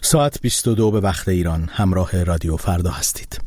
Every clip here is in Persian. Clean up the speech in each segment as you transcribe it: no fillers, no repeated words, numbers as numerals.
ساعت 22 به وقت ایران، همراه رادیو فردا هستید.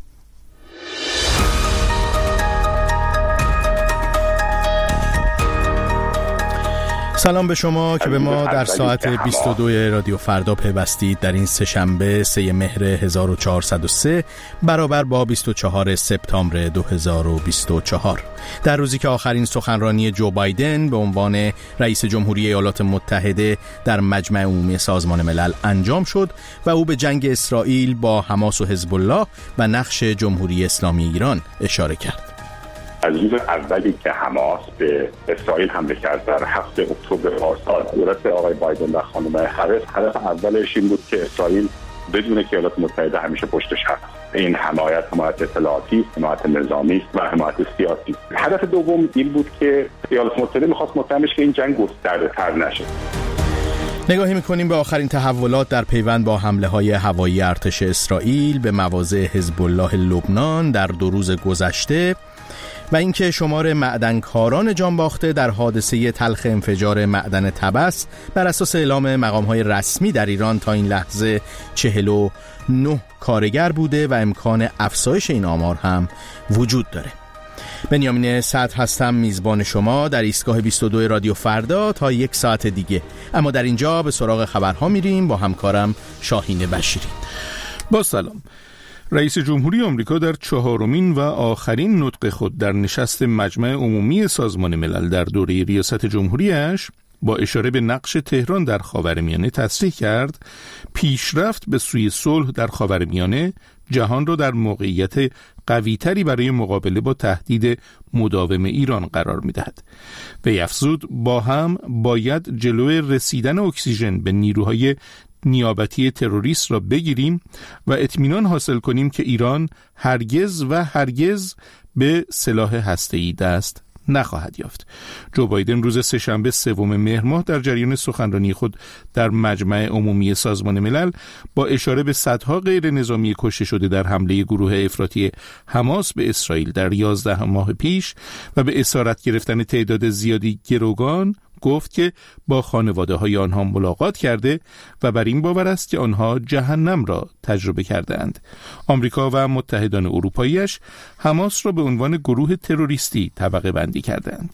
سلام به شما که به ما در ساعت 22 رادیو فردا پیوستید در این سه‌شنبه 3 مهر 1403 برابر با 24 سپتامبر 2024، در روزی که آخرین سخنرانی جو بایدن به عنوان رئیس جمهوری ایالات متحده در مجمع عمومی سازمان ملل انجام شد و او به جنگ اسرائیل با حماس و حزب الله و نقش جمهوری اسلامی ایران اشاره کرد. از روز اولی که حماس به اسرائیل حمله کرد در 7 اکتبر پارسال، دولت آقای بایدن و خانم هریس هدف اولش این بود که اسرائیل بدونه که ایالات متحده همیشه پشتش هست. این حمایت اطلاعاتی، حمایت نظامی و حمایت سیاسی. هدف دوم این بود که ایالات متحده می‌خواست مطمئن بشه که این جنگ گسترده‌تر نشه. نگاهی می‌کنیم به آخرین تحولات در پیوند با حمله‌های هوایی ارتش اسرائیل به مواضع حزب الله لبنان در 2 روز گذشته و اینکه شمار معدنکاران جانباخته در حادثه تلخ انفجار معدن طبس بر اساس اعلام مقام‌های رسمی در ایران تا این لحظه 49 کارگر بوده و امکان افزایش این آمار هم وجود داره. بنیامین صدر هستم، میزبان شما در ایستگاه 22 رادیو فردا تا 1 ساعت دیگه. اما در اینجا به سراغ خبرها میریم با همکارم شاهین بشیری. با سلام. رئیس جمهوری آمریکا در 4مین و آخرین نطق خود در نشست مجمع عمومی سازمان ملل در دوره ریاست جمهوریش با اشاره به نقش تهران در خاورمیانه تصریح کرد پیشرفت به سوی صلح در خاورمیانه جهان را در موقعیت قوی‌تری برای مقابله با تهدید مداوم ایران قرار می‌دهد. وی افزود با هم باید جلوی رسیدن اکسیژن به نیروهای نیابتی تروریست را بگیریم و اطمینان حاصل کنیم که ایران هرگز و هرگز به سلاح هسته‌ای دست نخواهد یافت. جو بایدن روز سه‌شنبه 3 مهر ماه در جریان سخنرانی خود در مجمع عمومی سازمان ملل با اشاره به صدها غیر نظامی کشته شده در حمله گروه افراطی حماس به اسرائیل در 11 ماه پیش و به اسارت گرفتن تعداد زیادی گروگان گفت که با خانواده‌های آنها ملاقات کرده و بر این باور است که آنها جهنم را تجربه کردند. آمریکا و متحدان اروپایی‌اش حماس را به عنوان گروه تروریستی طبقه بندی کردند.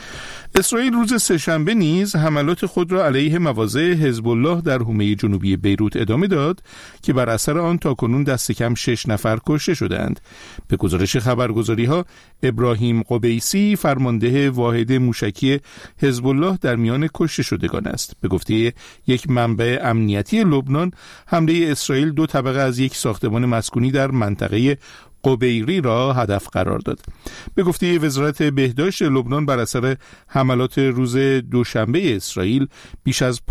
اسرائیل روز سه‌شنبه نیز حملات خود را علیه مواضع حزب الله در حومه جنوبی بیروت ادامه داد که بر اثر آن تاکنون دست کم 6 نفر کشته شدند. به گزارش خبرگزاری‌ها، ابراهیم قبیسی فرمانده واحد موشکی حزب الله در میان کشته شدگان است. به گفته یک منبع امنیتی لبنان، حمله اسرائیل 2 طبقه از یک ساختمان مسکونی در منطقه قبیری را هدف قرار داد. به گفته وزارت بهداشت لبنان، بر اثر حملات روز دوشنبه اسرائیل بیش از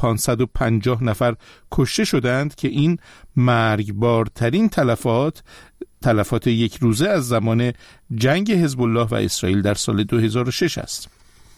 550 نفر کشته شدند که این مرگبارترین تلفات یک روزه از زمان جنگ حزب الله و اسرائیل در سال 2006 است.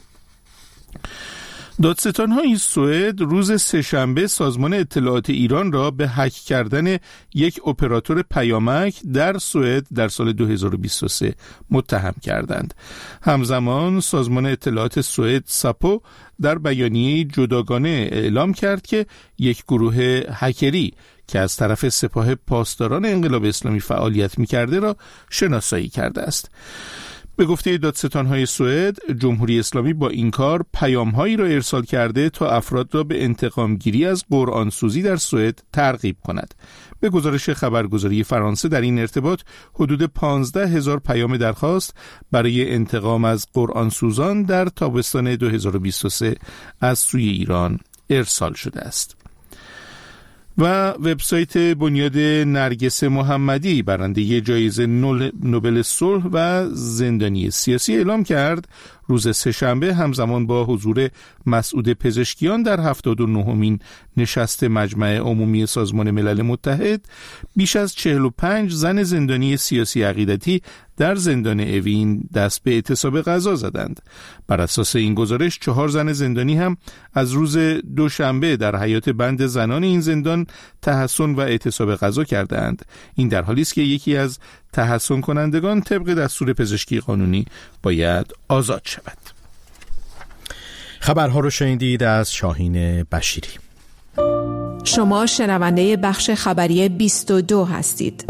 دادستان‌های سوئد روز سه‌شنبه سازمان اطلاعات ایران را به هک کردن یک اپراتور پیامک در سوئد در سال 2023 متهم کردند. همزمان سازمان اطلاعات سوئد ساپو در بیانیه جداگانه اعلام کرد که یک گروه هکری که از طرف سپاه پاسداران انقلاب اسلامی فعالیت می‌کرده را شناسایی کرده است. به گفته دادستان‌های سوئد، جمهوری اسلامی با این کار پیام‌هایی را ارسال کرده تا افراد را به انتقام گیری از قرآنسوزی در سوئد ترغیب کند. به گزارش خبرگزاری فرانسه، در این ارتباط حدود 15,000 پیام درخواست برای انتقام از قرآنسوزان در تابستان 2023 از سوی ایران ارسال شده است. و وبسایت بنیاد نرگس محمدی، برنده جایزه نوبل صلح و زندانی سیاسی، اعلام کرد روز سه‌شنبه همزمان با حضور مسعود پزشکیان در 79مین نشست مجمع عمومی سازمان ملل متحد بیش از 45 زن زندانی سیاسی عقیدتی در زندان اوین دست به اعتصاب غذا زدند. بر اساس این گزارش 4 زن زندانی هم از روز دوشنبه در حیات بند زنان این زندان تحصن و اعتصاب غذا کردند. این در حالی است که یکی از تحصن کنندگان طبق دستور پزشکی قانونی باید آزاد شود. خبرها رو شنیدید از شاهین بشیری. شما شنونده بخش خبری 22 هستید.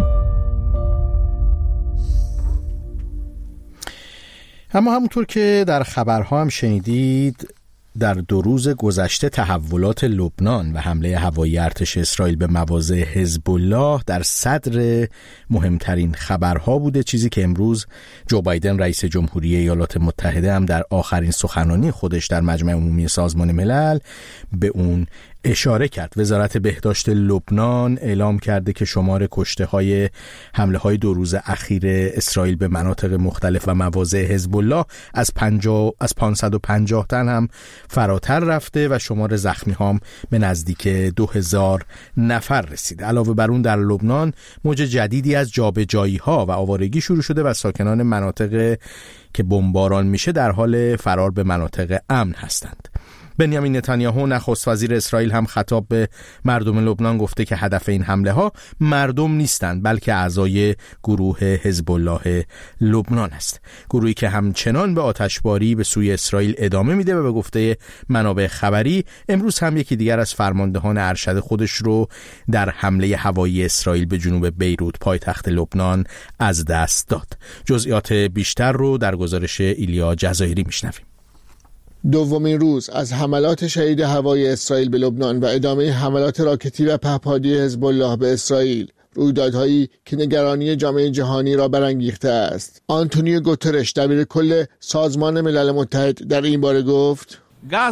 اما همونطور که در خبرها هم شنیدید، در 2 روز گذشته تحولات لبنان و حمله هوایی ارتش اسرائیل به مواضع حزب الله در صدر مهمترین خبرها بوده، چیزی که امروز جو بایدن رئیس جمهوری ایالات متحده هم در آخرین سخنرانی خودش در مجمع عمومی سازمان ملل به اون اشاره کرد. وزارت بهداشت لبنان اعلام کرده که شمار کشته‌های حمله‌های 2 روز اخیر اسرائیل به مناطق مختلف و مواضع حزب الله از 550 تن هم فراتر رفته و شمار زخمی‌ها هم به نزدیک 2000 نفر رسیده. علاوه بر اون در لبنان موج جدیدی از جابجایی‌ها و آوارگی شروع شده و ساکنان مناطق که بمباران میشه در حال فرار به مناطق امن هستند. بنیامین نتانیاهو نخست وزیر اسرائیل هم خطاب به مردم لبنان گفته که هدف این حمله ها مردم نیستند بلکه اعضای گروه حزب الله لبنان است، گروهی که همچنان به آتشباری به سوی اسرائیل ادامه میده و به گفته منابع خبری امروز هم یکی دیگر از فرماندهان ارشد خودش رو در حمله هوایی اسرائیل به جنوب بیروت پایتخت لبنان از دست داد. جزئیات بیشتر رو در گزارش ایلیا جزایری میشنویم. دومین روز از حملات شدید هوایی اسرائیل به لبنان و ادامه حملات راکتی و پهپادی حزب الله به اسرائیل، رویدادهایی که نگرانی جامعه جهانی را برانگیخته است. آنتونیو گوترش دبیر کل سازمان ملل متحد در این باره گفت: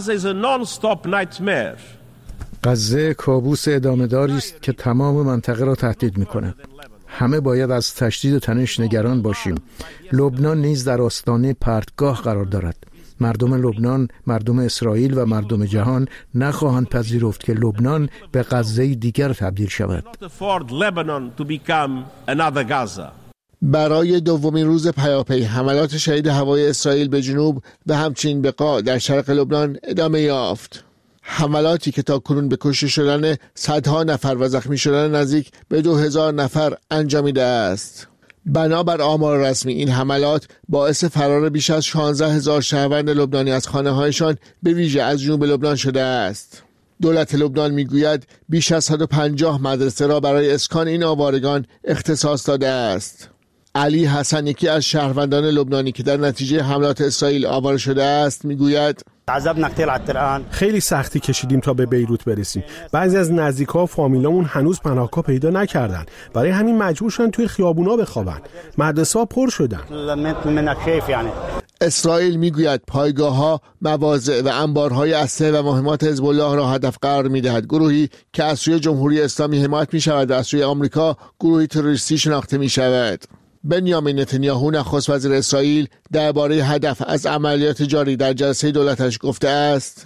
غزه کابوس ادامه‌داری است که تمام منطقه را تهدید می‌کند. همه باید از تشدید تنش نگران باشیم. لبنان نیز در آستانه پرتگاه قرار دارد. مردم لبنان، مردم اسرائیل و مردم جهان نخواهند پذیرفت که لبنان به غزه دیگر تبدیل شود. برای دومین روز پیاپی حملات شدید هوایی اسرائیل به جنوب و همچنین به قاع در شرق لبنان ادامه یافت. حملاتی که تاکنون به کشته شدن صدها نفر و زخمی شدن نزدیک به 2000 نفر انجامیده است. بنابر آمار رسمی این حملات باعث فرار بیش از 16,000 شهروند لبنانی از خانه‌هایشان به ویژه از جنوب لبنان شده است. دولت لبنان میگوید بیش از 150 مدرسه را برای اسکان این آوارگان اختصاص داده است. علی حسن، یکی از شهروندان لبنانی که در نتیجه حملات اسرائیل آواره شده است، میگوید: خیلی سختی کشیدیم تا به بیروت برسیم. بعضی از نزدیکا و فامیلامون هنوز پناهگاه پیدا نکردن، برای همین مجبور شدن توی خیابونا بخوابن. مدرسه‌ها پر شدن. اسرائیل میگوید پایگاه‌ها، مواضع و انبارهای اسلحه و مهمات حزب الله را هدف قرار می‌دهد. گروهی که از سوی جمهوری اسلامی حمایت می‌شود و از سوی آمریکا گروهی تروریستی شناخته می‌شود. بنیامین نتانیاهو نخست وزیر اسرائیل درباره هدف از عملیات جاری در جلسه دولتش گفته است: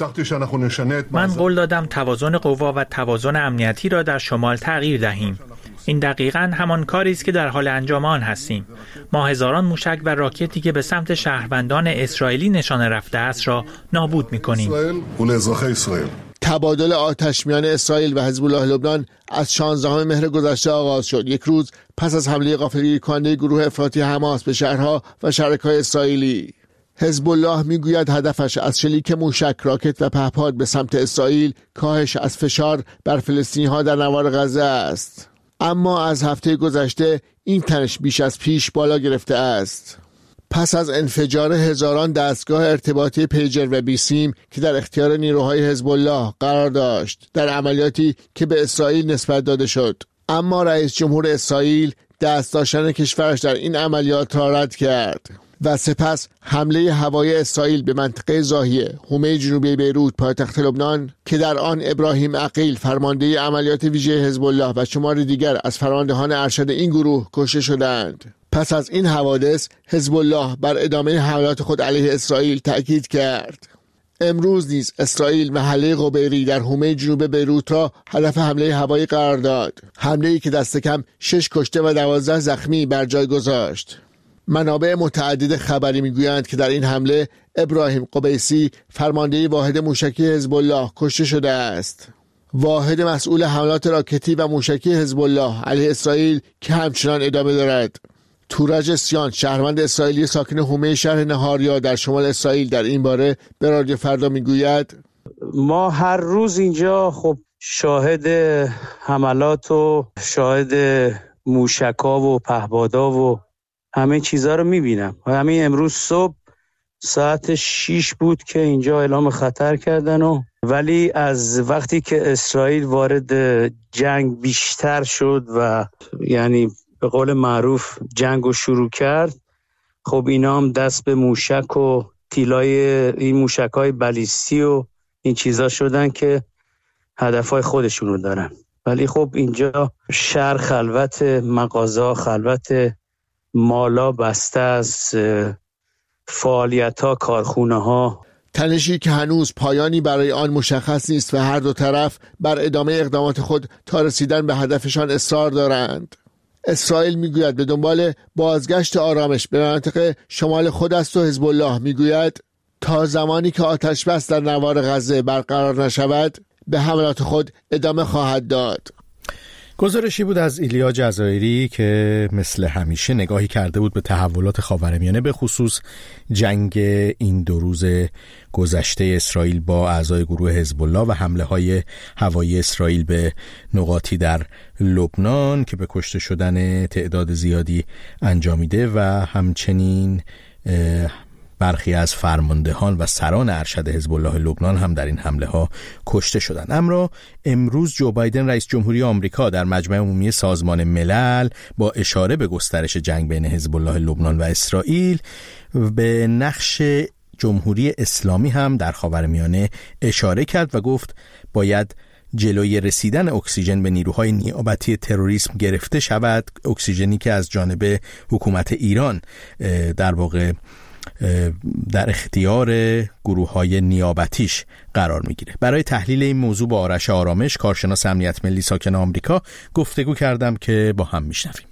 من قول دادم توازن قوا و توازن امنیتی را در شمال تغییر دهیم. این دقیقاً همان کاری است که در حال انجام آن هستیم. ما هزاران موشک و راکتی که به سمت شهروندان اسرائیلی نشانه رفته است را نابود می‌کنیم. تبادل آتش میان اسرائیل و حزب الله لبنان از 16 مهر گذشته آغاز شد، یک روز پس از حمله غافلگیر کننده گروه افراطی حماس به شهرها و شرکای اسرائیلی. حزب الله میگوید هدفش از شلیک موشک، راکت و پهپاد به سمت اسرائیل کاهش از فشار بر فلسطینی‌ها در نوار غزه است. اما از هفته گذشته این تنش بیش از پیش بالا گرفته است. پس از انفجار هزاران دستگاه ارتباطی پیجر و بیسیم که در اختیار نیروهای حزب الله قرار داشت در عملیاتی که به اسرائیل نسبت داده شد، اما رئیس جمهور اسرائیل دست داشتن کشورش در این عملیات را رد کرد و سپس حمله هوایی اسرائیل به منطقه زاهیه، حومه جنوبی بیروت پایتخت لبنان که در آن ابراهیم عقیل فرمانده عملیات ویژه حزب الله و شمار دیگر از فرماندهان ارشد این گروه کشته شدند. پس از این حوادث حزب الله بر ادامه حملات خود علیه اسرائیل تأکید کرد. امروز نیز اسرائیل محله قبیری در حومه جنوب بیروت را هدف حمله هوایی قرار داد، حمله‌ای که دست کم 6 کشته و 12 زخمی بر جای گذاشت. منابع متعدد خبری میگویند که در این حمله ابراهیم قبیسی فرمانده واحد موشکی حزب الله کشته شده است. واحد مسئول حملات راکتی و موشکی حزب الله علیه اسرائیل که همچنان ادامه دارد. تورج سیان، شهروند اسرائیلی ساکن حومه شهر نهاریا در شمال اسرائیل، در این باره به رادیو فردا میگوید: ما هر روز اینجا خب شاهد حملات و شاهد موشک‌ها و پهپادها و همه چیزا رو میبینم. و همین امروز صبح ساعت 6 بود که اینجا اعلام خطر کردن ولی از وقتی که اسرائیل وارد جنگ بیشتر شد و یعنی به قول معروف جنگو شروع کرد، خب اینا هم دست به موشک و تیلای این موشک‌های بالیستی و این چیزا شدن که هدفهای خودشونو دارن. ولی خب اینجا شهر خلوت، مغازه خلوت، مالا بسته است، فعالیت‌ها، کارخونه‌ها. تنشی که هنوز پایانی برای آن مشخص نیست و هر دو طرف بر ادامه اقدامات خود تا رسیدن به هدفشان اصرار دارند. اسرائیل میگوید به دنبال بازگشت آرامش به منطقه شمال خود است و حزب الله میگوید تا زمانی که آتش بس در نوار غزه برقرار نشود به حملات خود ادامه خواهد داد. گزارشی بود از ایلیا جزایری که مثل همیشه نگاهی کرده بود به تحولات خاورمیانه، به خصوص جنگ این 2 روز گذشته اسرائیل با اعضای گروه حزب الله و حمله‌های هوایی اسرائیل به نقاطی در لبنان که به کشته شدن تعداد زیادی انجامیده و همچنین برخی از فرماندهان و سران ارشد حزب الله لبنان هم در این حمله ها کشته شدند. اما امروز جو بایدن رئیس جمهوری آمریکا در مجمع عمومی سازمان ملل با اشاره به گسترش جنگ بین حزب الله لبنان و اسرائیل به نقش جمهوری اسلامی هم در خاورمیانه اشاره کرد و گفت باید جلوی رسیدن اکسیژن به نیروهای نیابتی تروریسم گرفته شود، اکسیژنی که از جانب حکومت ایران در واقع در اختیار گروه‌های نیابتیش قرار میگیره. برای تحلیل این موضوع با آرش آرامش، کارشناس امنیت ملی ساکن آمریکا، گفتگو کردم که با هم میشنویم.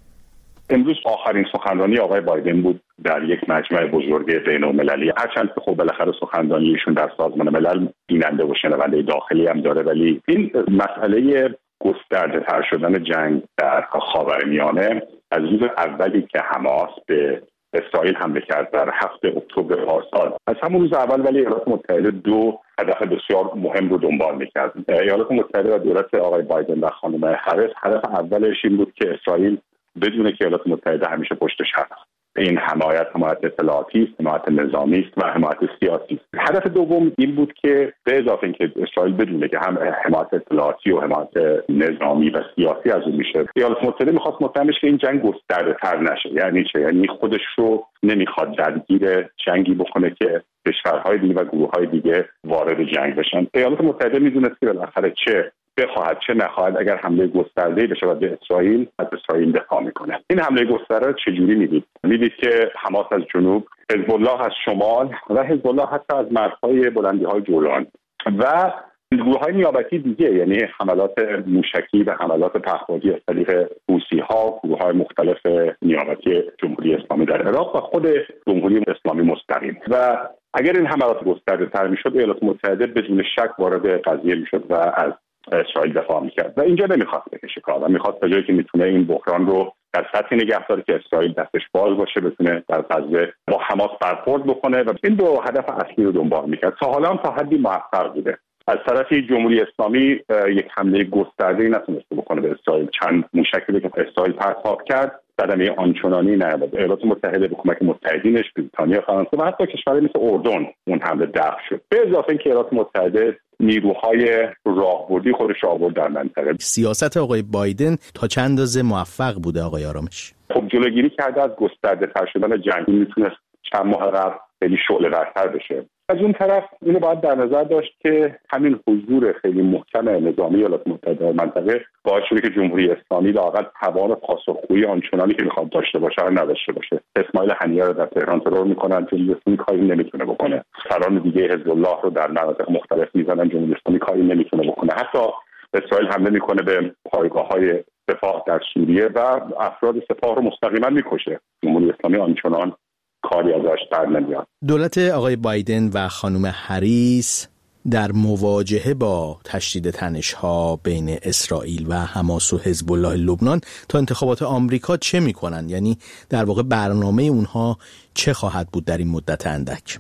امروز آخرین سخنرانی آقای بایدن بود در یک مجمع بزرگ بین‌المللی. هرچند که خب بالاخره سخنرانیشون در سازمان ملل بیننده و شنونده داخلی هم داره، ولی این مسئله گسترده‌تر شدن جنگ در خاورمیانه از روز اولی که حماس به اسرائیل حمله کرد در 7 اکتبر پارسال، از همون روز اول ولی ایالات متحده 2 هدف بسیار مهم رو دنبال می‌کرد. ایالات متحده و دولت آقای بایدن و خانم هریس هدف اولش این بود که اسرائیل بدونه که ایالات متحده همیشه پشتش هست. این حمایت اطلاعاتی است، حمایت نظامی است و حمایت سیاسی است. هدف دوم این بود که به اضافه اینکه اسرائیل بدونه که هم حمایت اطلاعاتی و حمایت نظامی و سیاسی از اون میشه، ایالات متحده می‌خواست مطمئن بشه که این جنگ گسترده‌تر نشه. یعنی چه؟ یعنی خودش رو نمیخواد درگیر جنگی بکنه که کشورهای دیگه و گروه‌های دیگه وارد جنگ بشن. ایالات متحده میدونست که بالاخره چه بخواهد چه نخواهد اگر حمله گسترده بشه و به اسرائیل، از اسرائیل دفاع میکنه. این حمله گسترده رو چجوری میدید که حماس از جنوب، حزب الله از شمال و حزب الله حتی از مرزهای بلندی‌های جولان و گروه‌های نیابتی دیگه، یعنی حملات موشکی و حملات پهپادی از طریق حوثی‌ها، گروه‌های مختلف نیابتی جمهوری اسلامی در عراق و خود جمهوری اسلامی مستقیم. و اگر این حملات گسترده‌تر میشد، ایالات متحده بدون شک وارد قضیه میشد و از اسرائیل دفاع میکرد و اینجا نمیخواست بکشه کار و میخواست تا جایی که میتونه این بحران رو در سطحی نگه داره که اسرائیل دستش باز باشه، بتونه در غزه با حماس برخورد بکنه و این 2 هدف اصلی رو دنبال میکرد. تا حالا هم تا حدی موفق بوده. از طرفی جمهوری اسلامی یک حمله گسترده‌ای نتونسته بکنه به اسرائیل. چند موشکی که اسرائیل پرتاب کرد صدمه آنچنانی نیامد. ایالات متحده به کمک متحدینش، بریتانیا، فرانسه و حتی کشورهای مثل اردن اون حمله دفع شد. به اضافه اینکه ایالات متحده نیروهای راهبردی خودش آورد در منطقه. سیاست آقای بایدن تا چند اندازه موفق بوده آقای آرامش؟ خب جلوگیری کرده از گسترده‌تر شدن جنگ. میتونست چند ماه قبل خیلی شعله‌ورتر بشه. از اون طرف اینو باید در نظر داشت که همین حضور خیلی محکم نظامی ایالات متحده در منطقه باعث شده که جمهوری اسلامی لااقل توان پاسخگویی آنچنانی که میخواد داشته باشه رو نداشته باشه. اسماعیل هنیه رو در تهران ترور میکنن، جمهوری اسلامی کاری نمیتونه بکنه. سران دیگه حزب الله رو در مناطق مختلف میزنن، جمهوری اسلامی کاری نمیتونه بکنه. حتی اسرائیل حمله میکنه به پایگاه‌های سپاه در سوریه و افراد سپاه رو مستقیما میکشه. جمهوری اسلامی آنچنان کاری ازش در نمیاد. دولت آقای بایدن و خانم هریس در مواجهه با تشدید تنش‌ها بین اسرائیل و حماس و حزب الله لبنان تا انتخابات آمریکا چه میکنن؟ یعنی در واقع برنامه اونها چه خواهد بود در این مدت اندک؟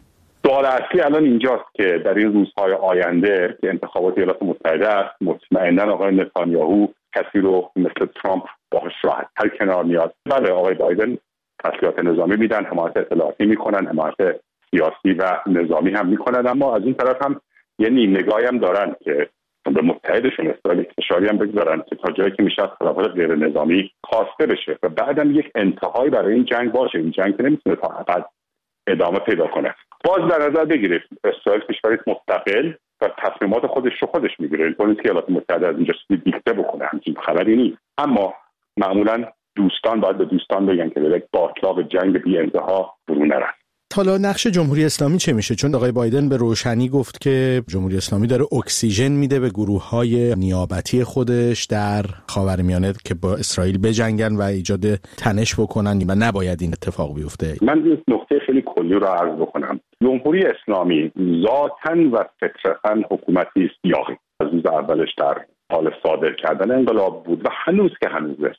سوال اصلی الان اینجاست که در این روزهای آینده که انتخابات ایالات متحده است، مطمئنا آقای نتانیاهو کسی رو مثل ترامپ باهاش راحت‌تر کنار میاد. بله، آقای بایدن تسلیحات نظامی میدن، حمایت اطلاعاتی میکنن، حمایت سیاسی و نظامی هم میکنن، اما از این طرف هم یه نیم نگاهی هم دارن که به متحدشون اسرائیل فشاری هم بگذارن که تا جایی که میشه از تلفات غیر نظامی خواسته بشه و بعدم یک انتهایی برای این جنگ باشه. این جنگ که نمیتونه تا ابد ادامه پیدا کنه. باز در نظر بگیرید اسرائیل کشوری مستقل و تصمیمات خودش رو خودش میگیره. اینطور نیست که ایالات متحده از اینجا چیزی دیکته بکنه، همچین خبری نیست. اما معمولا دوستان باید به دوستان بگن که به یک باطلاق جنگ بی انتها فرو نرن. حالا نقش جمهوری اسلامی چه میشه؟ چون آقای بایدن به روشنی گفت که جمهوری اسلامی داره اکسیژن میده به گروه‌های نیابتی خودش در خاورمیانه که با اسرائیل بجنگن و ایجاد تنش بکنن و نباید این اتفاق بیفته. من یک نکته خیلی کلی رو عرض بکنم. جمهوری اسلامی ذاتاً و فطرتاً حکومتی سیاقی از روز اولش در حال صادر کردن انقلاب بود و هنوز که هنوزه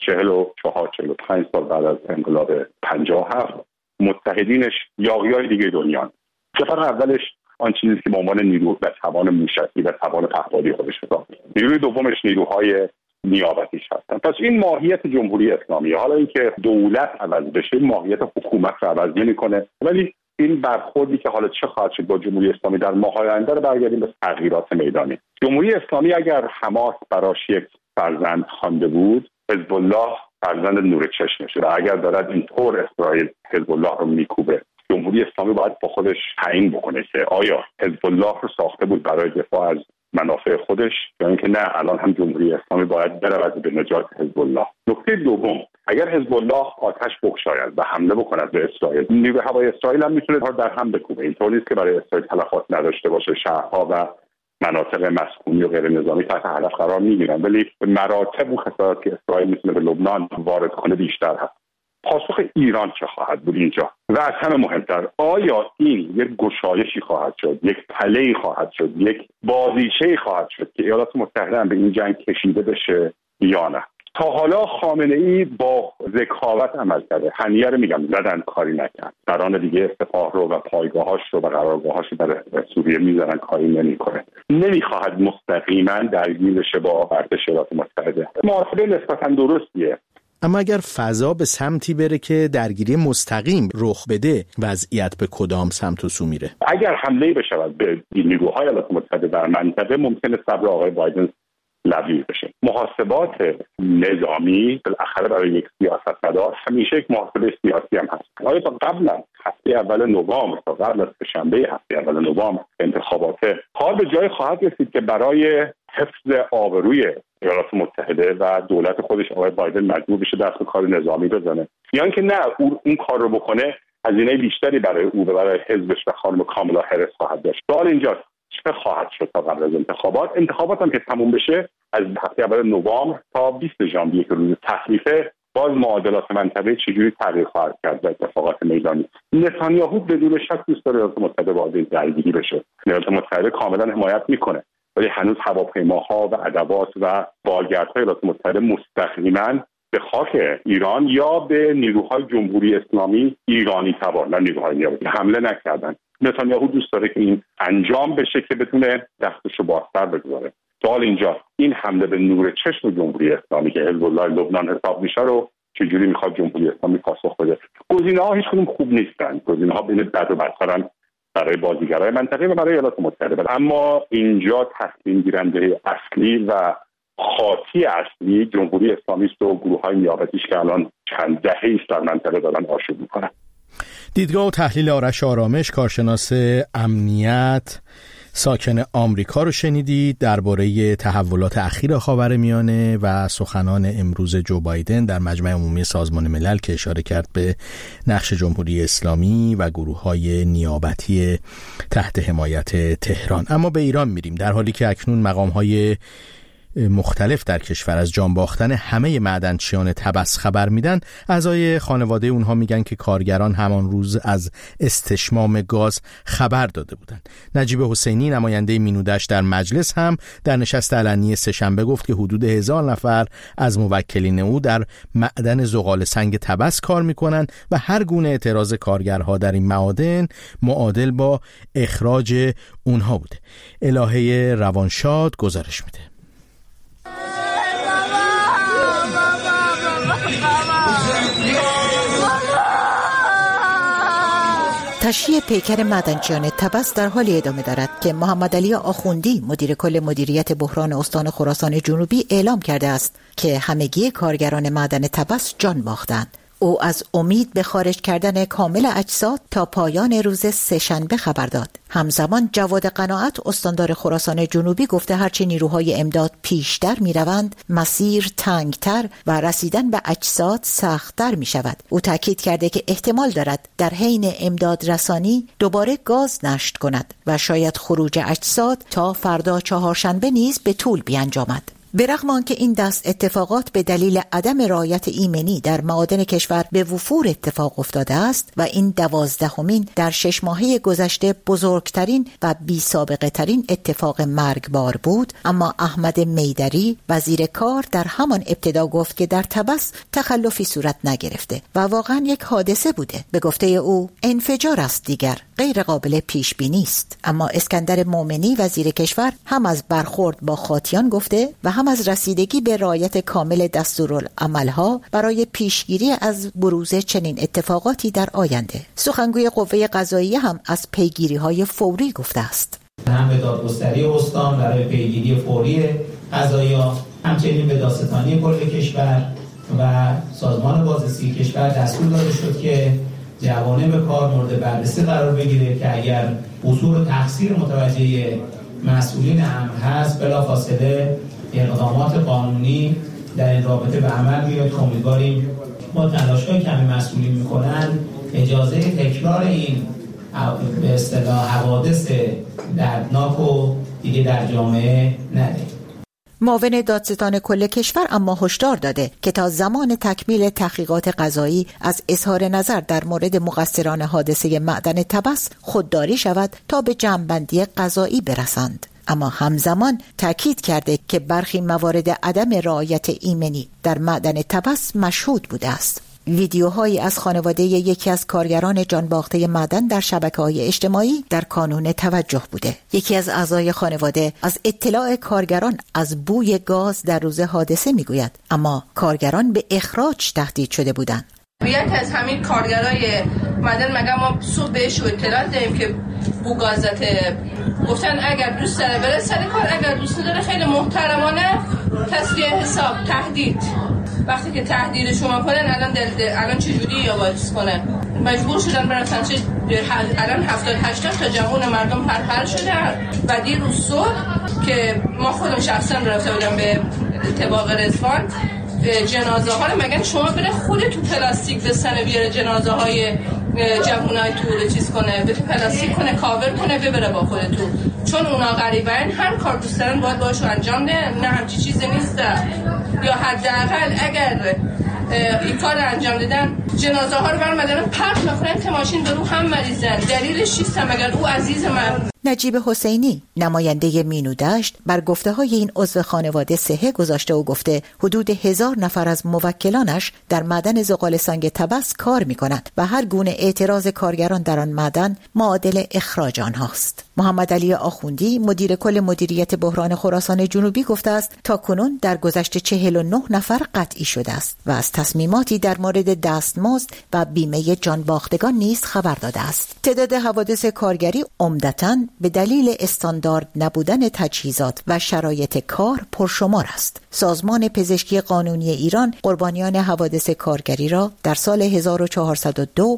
44-45 سال بعد از انقلاب 57 متحدینش یاغیای دیگه دنیا. سفر اولش آن چیزی که به عنوان نیرو و توان موشکی و توان پهپادی خودش حساب می‌کنه. نیروی دومش نیروهای نیابتیش هستن. پس این ماهیت جمهوری اسلامی، حالا اینکه دولت عوض بشه ماهیت حکومت رو عوض نمی‌کنه، ولی این برخوردی که حالا چه خواهد شد با جمهوری اسلامی در ماه‌های آینده رو برگردیم به تغییرات میدانی. جمهوری اسلامی اگر حماس براش یک فرزند خوانده بود، حزب الله فرزند نور چشمشه و اگر دارد اینطور اسرائیل حزب الله رو میکوبه، جمهوری اسلامی باید با خودش تعیین بکنه که آیا حزب الله رو ساخته بود برای دفاع از منافع خودش یا اینکه نه الان هم جمهوری اسلامی باید برود به نجات حزب الله. نکته دوم، اگر حزب الله آتش بگشاید و حمله بکند به اسرائیل، نیروی هوایی اسرائیل هم میتونه در هم بکوبه. اینطور نیست که برای اسرائیل تلفات نداشته باشه. شهرها و مناطق مسکونی و غیر نظامی تحت هدف قرار میگیرن، ولی به مراتب اون خسارات که اسرائیل میتونه به لبنان وارد کنه بیشتر هست. پاسخ ایران چه خواهد بود اینجا؟ و از همه مهمتر، آیا این یک گشایشی خواهد شد، یک تله‌ای خواهد شد، یک بازیچه‌ای خواهد شد که ایالات متحده هم به این جنگ کشیده بشه یا نه؟ تا حالا خامنه‌ای با ذکاوت عمل کرده. هنیه رو میگم زدن، کاری نکرد. دران دیگه سپاه رو و پایگاهاش رو و قرارگاهاش رو در سوریه میزنن، کاری نمیکنه. نمیخواهد مستقیما درگیر بشه با ارتش ایالات متحده. محاسبه نسبتاً درستیه. اما اگر فضا به سمتی بره که درگیری مستقیم رخ بده، وضعیت به کدام سمت و سو میره؟ اگر حمله بشود به نیروهای ایالات متحده در منطقه، ممکنه صبر آقای بایدن لبریز بشه. محاسبات نظامی بالاخره برای یک سیاستمدار همیشه یک محاسبه سیاسی هم هست. آیا تا قبل از هفته اول نوامبر، تا قبل از شنبه هفته اول نوامبر انتخابات کار به جای خواهد رسید که برای حفظ آبروی ایالات متحده و دولت خودش آقای بایدن مجبور بشه دست به کار نظامی بزنه، یا اینکه نه اون کار رو بکنه، هزینه بیشتری برای او و برای حزبش و خانم کامالا هریس خواهد داشت. سوال اینجاست چه خواهد شد تا قبل از انتخابات هم که تموم بشه از هفته اول نوامبر تا 20 ژانویه که روز تحریفه، باز معادلات منطقه‌ای چجوری تغییر خواهد کرد در اتفاقات میدانی. نتانیاهو بدون شک دوست داره ایالات متحده وارد درگیری بشه. ایالات متحده کاملا حمایت میکنه، ولی هنوز هواپیماها و ادوات و بالگردهای ایالات متحده مستقیما به خاک ایران یا به نیروهای جمهوری اسلامی ایرانی تبار نه نیروهای نیابتی حمله نکردن. نتانیاهو دوست داره که این انجام بشه که بتونه دستش رو بازتر بگذاره. سوال اینجا این حمله به نور چشم جمهوری اسلامی که حزب الله لبنان حساب میشه رو چجوری میخواد جمهوری اسلامی پاسخ بده؟ گزینه‌ها هیچ کدوم خوب نیستن. گزینه‌ها بین بد و بدترن برای بازیگرای منطقه و برای ایالات متحده. اما اینجا تصمیم گیرنده اصلی و خاطی اصلی جمهوری اسلامی است و گروه‌های نیابتیش که الان چند دهه‌ای است در منطقه دارن آشوب می‌کنن. دیدگاه و تحلیل آرش آرامش، کارشناس امنیت ساکن آمریکا رو شنیدید درباره تحولات اخیر خاورمیانه و سخنان امروز جو بایدن در مجمع عمومی سازمان ملل که اشاره کرد به نقش جمهوری اسلامی و گروه‌های نیابتی تحت حمایت تهران. اما به ایران میریم، در حالی که اکنون مقام‌های مختلف در کشور از جان باختن همه معدنچیان طبس خبر میدن، اعضای خانواده اونها میگن که کارگران همان روز از استشمام گاز خبر داده بودن. نجیب حسینی نماینده مینودشت در مجلس هم در نشست علنی سه‌شنبه گفت که حدود 1000 نفر از موکلین او در معدن زغال سنگ طبس کار میکنن و هر گونه اعتراض کارگرها در این معادن معادل با اخراج اونها بوده. الهه روانشاد گزارش میده. تشییع پیکر معدنچیان طبس در حالی ادامه دارد که محمد علی آخوندی مدیر کل مدیریت بحران استان خراسان جنوبی اعلام کرده است که همگی کارگران معدن طبس جان باختند. او از امید به خارج کردن کامل اجساد تا پایان روز سه‌شنبه خبر داد. همزمان جواد قناعت استاندار خراسان جنوبی گفته هرچه نیروهای امداد پیشتر می روند مسیر تنگتر و رسیدن به اجساد سخت‌تر می شود. او تاکید کرده که احتمال دارد در حین امداد رسانی دوباره گاز نشت کند و شاید خروج اجساد تا فردا چهارشنبه نیز به طول بیانجامد. به رغم آنکه این دست اتفاقات به دلیل عدم رعایت ایمنی در معادن کشور به وفور اتفاق افتاده است و این 12مین در 6 ماهه گذشته بزرگترین و بی سابقه ترین اتفاق مرگبار بود، اما احمد میدری وزیر کار در همان ابتدا گفت که در طبس تخلفی صورت نگرفته و واقعا یک حادثه بوده. به گفته او انفجار است دیگر، غیر قابل پیش بینی است. اما اسکندر مومنی وزیر کشور هم از برخورد با خاطیان گفته و هم از رسیدگی به رعایت کامل دستورالعملها برای پیشگیری از بروز چنین اتفاقاتی در آینده. سخنگوی قوه قضاییه هم از پیگیری‌های فوری گفته است. هم به دادگستری استان برای پیگیری فوری قضایا، همچنین به دادستانی کل کشور و سازمان بازرسی کشور دستور داده شد که جوانب کار مورد بررسی قرار بگیره که اگر قصور و تقصیر متوجه مسئولین امر هست بلافاصله اقدامات قانونی در این رابطه به عمل بیاد. امیدواریم با تلاش‌های که مسئولین میکنن اجازه تکرار این به اصطلاح حوادث دردناک و دیگه در جامعه نده. معاون دادستان کل کشور اما هشدار داده که تا زمان تکمیل تحقیقات قضایی از اظهار نظر در مورد مقصران حادثه معدن طبس خودداری شود تا به جمع‌بندی قضایی برسند. اما همزمان تاکید کرده که برخی موارد عدم رعایت ایمنی در معدن طبس مشهود بوده است. ویدیوهایی از خانواده یکی از کارگران جانباخته معدن در شبکه‌های اجتماعی در کانون توجه بوده. یکی از اعضای خانواده از اطلاع کارگران از بوی گاز در روز حادثه میگوید، اما کارگران به اخراج تهدید شده بودند. یک از همین کارگرای معدن مگه ما صبح بهش اطلاع دادیم که بو گازته، گفتن اگر دوست داره بره سر کار، اگر دوست داره خیلی محترمانه تصفیه حساب تهدید. وقتی که تهدید شما کنن الان چجوری یا باید کنن، مجبور شدن برسن چه الان 70-80 تا جوان مردم پرپر شدن و دیروز صبح که ما خودم شخصا رفته بودم به طباق رضوان جنازه ها رو مگن شما بره خودت تو پلاستیک بسنه بیاره جنازه های جوانای تو چیز کنه، به تو پلاستیک کنه کاور کنه ببره با خودتو، چون اونا غریبن هر کار دوست دارن باید باشو انجام ده. نه همچی چیزی نیست، یا حداقل اگر این کار انجام دادن جنازه ها رو برمی‌دارن پرت می‌کنن تماشین به رو هم مریضن، دلیلش چیست؟ مگر او عزیز من. نجیب حسینی نماینده مینودشت بر گفته‌های این عضو خانواده صحه گذاشته و گفته حدود 1000 نفر از موکلانش در معدن زغال سنگ طبس کار می‌کنند و هر گونه اعتراض کارگران در آن معدن معادل اخراج آنهاست. محمد علی آخوندی مدیر کل مدیریت بحران خراسان جنوبی گفته است تا کنون در گذشته 49 نفر قطعی شده است و از تصمیماتی در مورد دستمزد و بیمه جانباختگان نیز خبر داده است. تعداد حوادث کارگری عمدتاً به دلیل استاندارد نبودن تجهیزات و شرایط کار پرشمار است. سازمان پزشکی قانونی ایران قربانیان حوادث کارگری را در سال 1402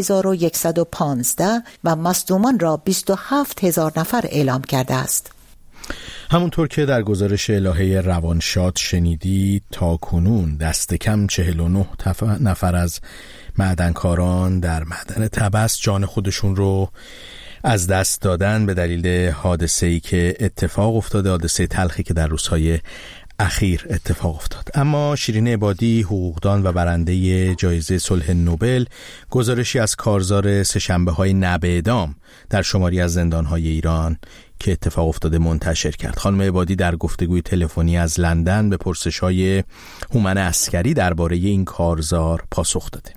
2115 و مصدومان را 27000 نفر اعلام کرده است. همونطور که در گزارش الهه روانشاد شنیدید تا کنون دست کم 49 نفر از معدنکاران در معدن طبس جان خودشون رو از دست دادن به دلیل حادثه‌ای که اتفاق افتاده، حادثه تلخی که در روزهای اخیر اتفاق افتاد. اما شیرین عبادی، حقوقدان و برنده جایزه صلح نوبل، گزارشی از کارزار سه‌شنبه‌های نباعدام در شماری از زندان‌های ایران که اتفاق افتاده منتشر کرد. خانم عبادی در گفتگوی تلفنی از لندن به پرسش‌های هومن عسکری درباره این کارزار پاسخ داده.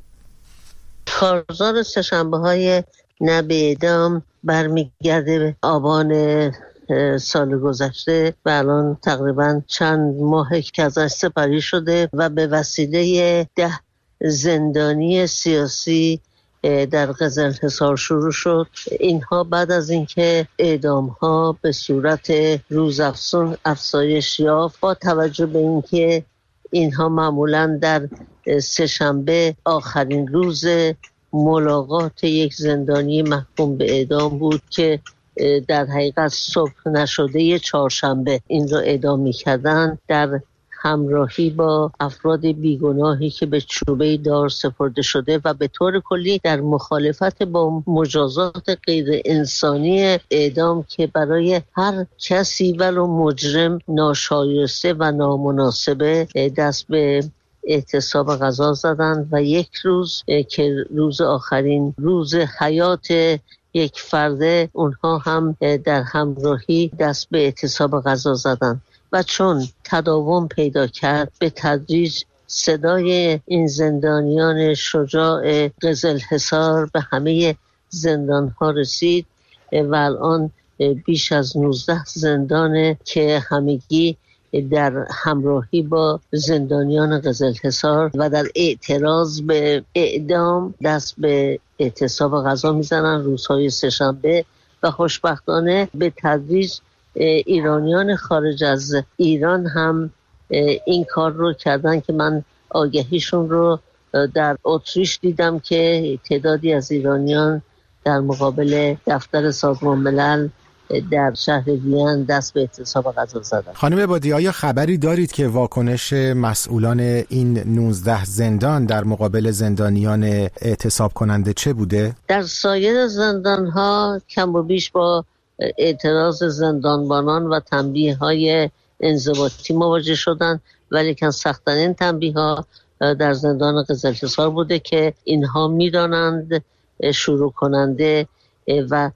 کارزار سه‌شنبه‌های نباعدام برمیگرده به آبان سال گذشته و الان تقریبا چند ماه که ازش سپری شده و به وسیله 10 زندانی سیاسی در قزلحصار شروع شد. اینها بعد از اینکه اعدام‌ها به صورت روزافزون افزایش یافت، با توجه به اینکه اینها معمولاً در سه‌شنبه آخرین روز ملاقات یک زندانی محکوم به اعدام بود که در حقیقت صبح نشده چهارشنبه این رو اعدام می‌کردن، در همراهی با افراد بیگناهی که به چوبه دار سپرده شده و به طور کلی در مخالفت با مجازات غیر انسانی اعدام که برای هر کسی ولو مجرم ناشایسته و نامناسبه دست به اعتصاب غذا زدن و یک روز که روز آخرین روز حیات یک فرده، اونها هم در همراهی دست به اعتصاب غذا زدن و چون تداوم پیدا کرد به تدریج صدای این زندانیان شجاع قزلحصار به همه زندان‌ها رسید و الان بیش از 19 زندان که همگی در همراهی با زندانیان قزلحصار و در اعتراض به اعدام دست به اعتصاب غذا میزنن روزهای سه‌شنبه و خوشبختانه به تدریج ایرانیان خارج از ایران هم این کار رو کردن که من آگهیشون رو در اتریش دیدم که تعدادی از ایرانیان در مقابل دفتر سازمان ملل در شهر وین دست به اعتصاب غذا زدن. خانم عبادی، آیا خبری دارید که واکنش مسئولان این 19 زندان در مقابل زندانیان اعتصاب کننده چه بوده؟ در سایر زندان‌ها کم و بیش با اعتراض زندانبانان و تنبیه‌های انضباطی مواجه شدند، ولی که سخت‌ترین تنبیه‌ها در زندان قزلحصار بوده که اینها می‌دانند شروع کننده و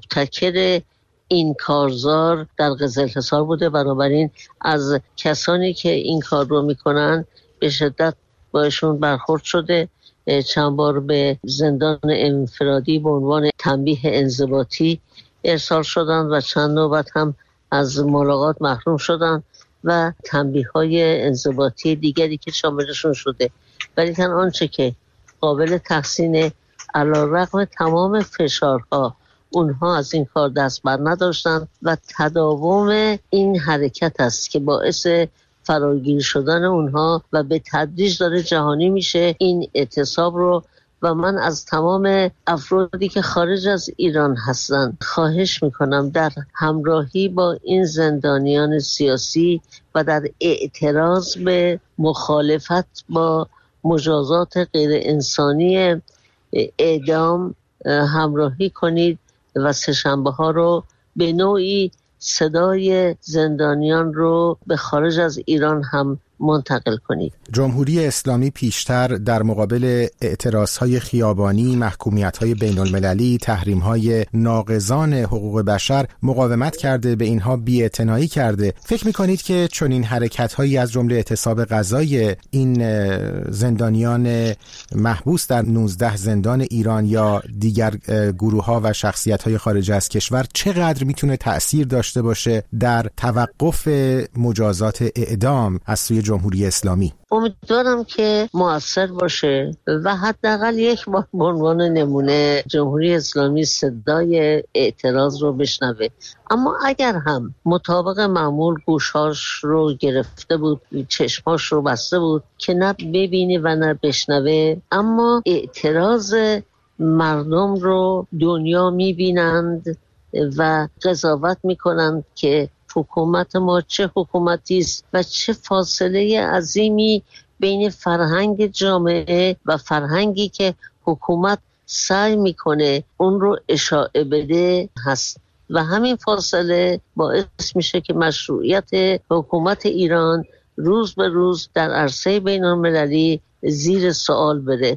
مبتکر این کارزار در قزلحصار بوده، بنابراین از کسانی که این کار رو میکنن به شدت باشون برخورد شده. چند بار به زندان انفرادی به عنوان تنبیه انضباطی ارسال شدن و چند نوبت هم از ملاقات محروم شدن و تنبیه‌های انضباطی دیگری که شاملشون شده. ولی آنچه که قابل تحسینه، علی‌رغم تمام فشارها اونها از این کار دست بر نداشتن و تداوم این حرکت است که باعث فراگیر شدن اونها و به تدریج داره جهانی میشه این اعتصاب رو. و من از تمام افرادی که خارج از ایران هستن خواهش میکنم در همراهی با این زندانیان سیاسی و در اعتراض به مخالفت با مجازات غیر انسانی اعدام همراهی کنید و سه‌شنبه‌ها رو به نوعی صدای زندانیان رو به خارج از ایران هم منتقل کنید. جمهوری اسلامی پیشتر در مقابل اعتراضهای خیابانی، محکومیت‌های بین‌المللی، تحریم‌های ناقضان حقوق بشر مقاومت کرده، به اینها بی‌اعتنایی کرده. فکر می‌کنید که چنین حرکت‌هایی از جمله اعتصاب غذای این زندانیان محبوس در 19 زندان ایران یا دیگر گروه‌ها و شخصیت‌های خارج از کشور چقدر می‌تونه تأثیر داشته باشه در توقف مجازات اعدام از سوی جمهوری اسلامی؟ امیدوارم که مؤثر باشه و حداقل یک بار به عنوان نمونه جمهوری اسلامی صدای اعتراض رو بشنوه. اما اگر هم مطابق معمول گوشهاش رو گرفته بود، چشماش رو بسته بود که نه ببینه و نه بشنوه، اما اعتراض مردم رو دنیا میبینند و قضاوت میکنند که حکومت ما چه حکومتی است و چه فاصله عظیمی بین فرهنگ جامعه و فرهنگی که حکومت سعی میکنه اون رو اشاعه بده هست. و همین فاصله باعث میشه که مشروعیت حکومت ایران روز به روز در عرصه بین‌المللی زیر سوال بره.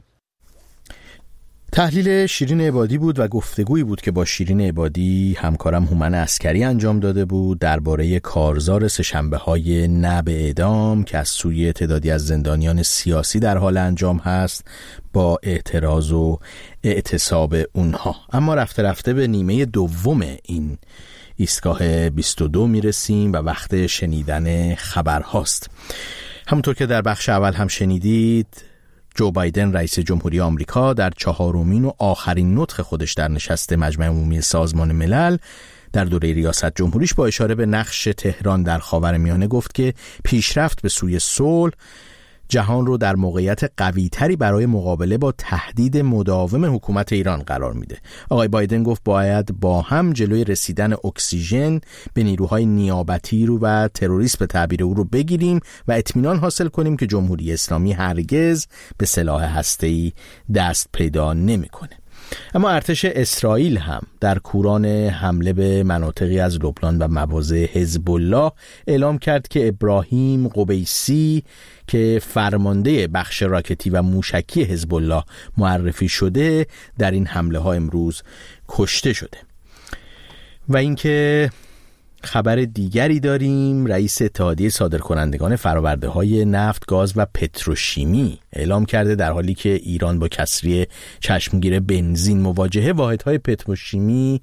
تحلیل شیرین عبادی بود و گفتگویی بود که با شیرین عبادی همکارم هومن عسکری انجام داده بود درباره کارزار سه‌شنبه‌های نه به اعدام که از سوی تعدادی از زندانیان سیاسی در حال انجام هست با اعتراض و اعتصاب اونها. اما رفته رفته به نیمه دوم این ایستگاه 22 میرسیم و وقت شنیدن خبر هاست. همونطور که در بخش اول هم شنیدید، جو بایدن رئیس جمهوری آمریکا در 4مین و آخرین نطق خودش در نشست مجمع عمومی سازمان ملل در دوره ریاست جمهوریش با اشاره به نقش تهران در خاورمیانه گفت که پیشرفت به سوی صلح جهان رو در موقعیت قوی‌تری برای مقابله با تهدید مداوم حکومت ایران قرار میده. آقای بایدن گفت باید با هم جلوی رسیدن اکسیژن به نیروهای نیابتی رو و تروریست به تعبیر او رو بگیریم و اطمینان حاصل کنیم که جمهوری اسلامی هرگز به سلاح هسته‌ای دست پیدا نمی‌کنه. اما ارتش اسرائیل هم در کوران حمله به مناطقی از لبنان و مواضع حزب الله اعلام کرد که ابراهیم قبیسی که فرمانده بخش راکتی و موشکی حزب الله معرفی شده در این حمله ها امروز کشته شده. و اینکه خبر دیگری داریم، رئیس اتحادیه صادرکنندگان فرآورده‌های نفت، گاز و پتروشیمی اعلام کرده در حالی که ایران با کسری چشمگیر بنزین مواجهه، واحدهای پتروشیمی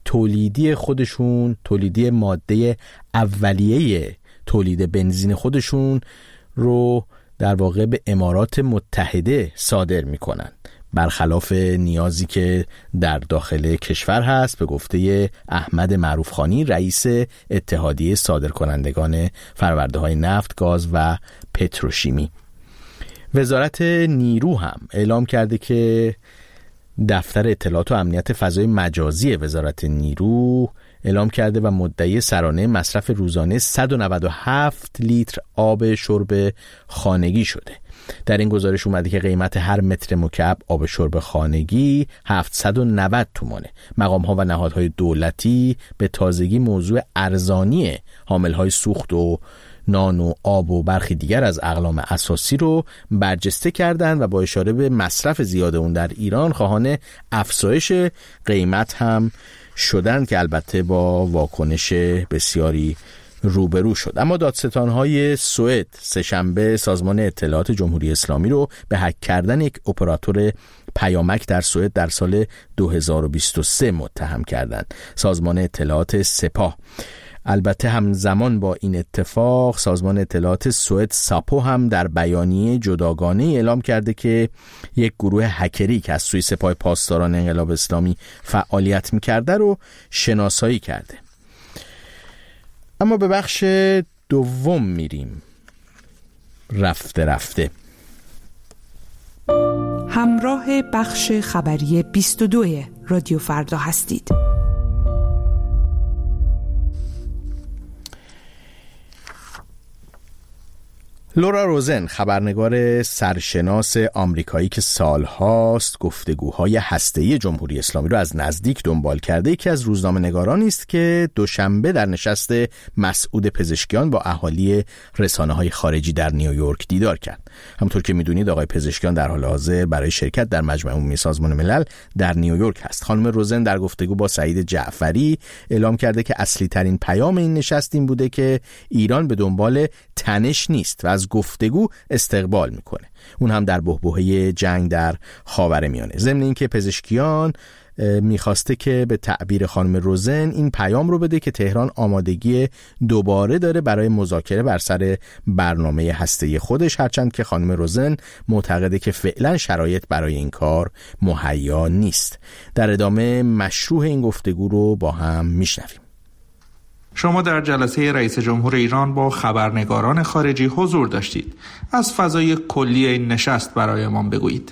تولیدی ماده اولیه تولید بنزین خودشون رو در واقع به امارات متحده صادر میکنن، برخلاف نیازی که در داخل کشور هست، به گفته احمد معروفخانی رئیس اتحادیه صادرکنندگان فرآورده‌های نفت، گاز و پتروشیمی. وزارت نیرو هم اعلام کرده که دفتر اطلاعات و امنیت فضای مجازی وزارت نیرو اعلام کرده و مدعی سرانه مصرف روزانه 197 لیتر آب شرب خانگی شده. در این گزارش اومده که قیمت هر متر مکعب آب شرب خانگی 790 تومانه. مقام‌ها و نهادهای دولتی به تازگی موضوع ارزانی حامل‌های سوخت و نان و آب و برخی دیگر از اقلام اساسی رو برجسته کردند و با اشاره به مصرف زیاد اون در ایران خواهان افزایش قیمت هم شدند که البته با واکنش بسیاری روبرو شد. اما دادستان‌های سوئد سه‌شنبه سازمان اطلاعات جمهوری اسلامی رو به هک کردن یک اپراتور پیامک در سوئد در سال 2023 متهم کردند. سازمان اطلاعات سپاه البته همزمان با این اتفاق سازمان اطلاعات سوئد ساپو هم در بیانیه جداگانه اعلام کرده که یک گروه هکری که از سوی سپاه پاسداران انقلاب اسلامی فعالیت می‌کرده رو شناسایی کرده. اما به بخش دوم میریم. رفته همراه بخش خبری 22 رادیو فردا هستید. لورا روزن، خبرنگار سرشناس آمریکایی که سالهاست گفتگوهای هسته‌ای جمهوری اسلامی را از نزدیک دنبال کرده، یکی از روزنامه‌نگارانی است که دوشنبه در نشست مسعود پزشکیان با اهالی رسانه‌های خارجی در نیویورک دیدار کرد. همونطور که می‌دونید آقای پزشکیان در حال حاضر برای شرکت در مجمع عمومی سازمان ملل در نیویورک هست. خانم روزن در گفتگو با سعید جعفری اعلام کرده که اصلی ترین پیام این نشست این بوده که ایران به دنبال تنش نیست و از گفتگو استقبال میکنه، اون هم در بحبوحه جنگ در خاورمیانه. ضمن اینکه پزشکیان میخواسته که به تعبیر خانم روزن این پیام رو بده که تهران آمادگی دوباره داره برای مذاکره بر سر برنامه هسته‌ای خودش، هرچند که خانم روزن معتقده که فعلا شرایط برای این کار مهیا نیست. در ادامه مشروع این گفتگو رو با هم میشنویم. شما در جلسه رئیس جمهور ایران با خبرنگاران خارجی حضور داشتید. از فضای کلی این نشست برایمان بگویید.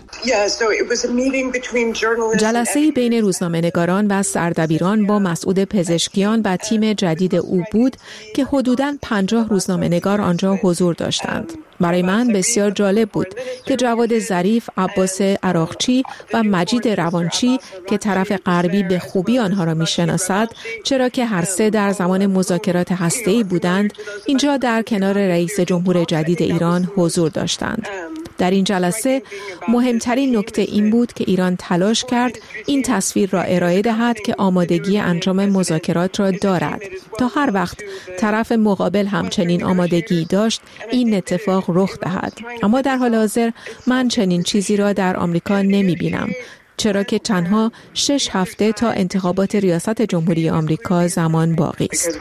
جلسه بین روزنامه‌نگاران و سردبیران با مسعود پزشکیان و تیم جدید او بود که حدوداً 50 روزنامه‌نگار آنجا حضور داشتند. برای من بسیار جالب بود که جواد ظریف، عباس عراقچی و مجید روانچی که طرف غربی به خوبی آنها را میشناسد، چرا که هر سه در زمان مذاکرات هسته‌ای بودند، اینجا در کنار رئیس جمهور جدید ایران حضور داشتند. در این جلسه مهمترین نکته این بود که ایران تلاش کرد این تصویر را ارائه دهد که آمادگی انجام مذاکرات را دارد تا هر وقت طرف مقابل همچنین آمادگی داشت این اتفاق رخ دهد. اما در حال حاضر من چنین چیزی را در آمریکا نمی بینم، چرا که تنها 6 هفته تا انتخابات ریاست جمهوری آمریکا زمان باقی است.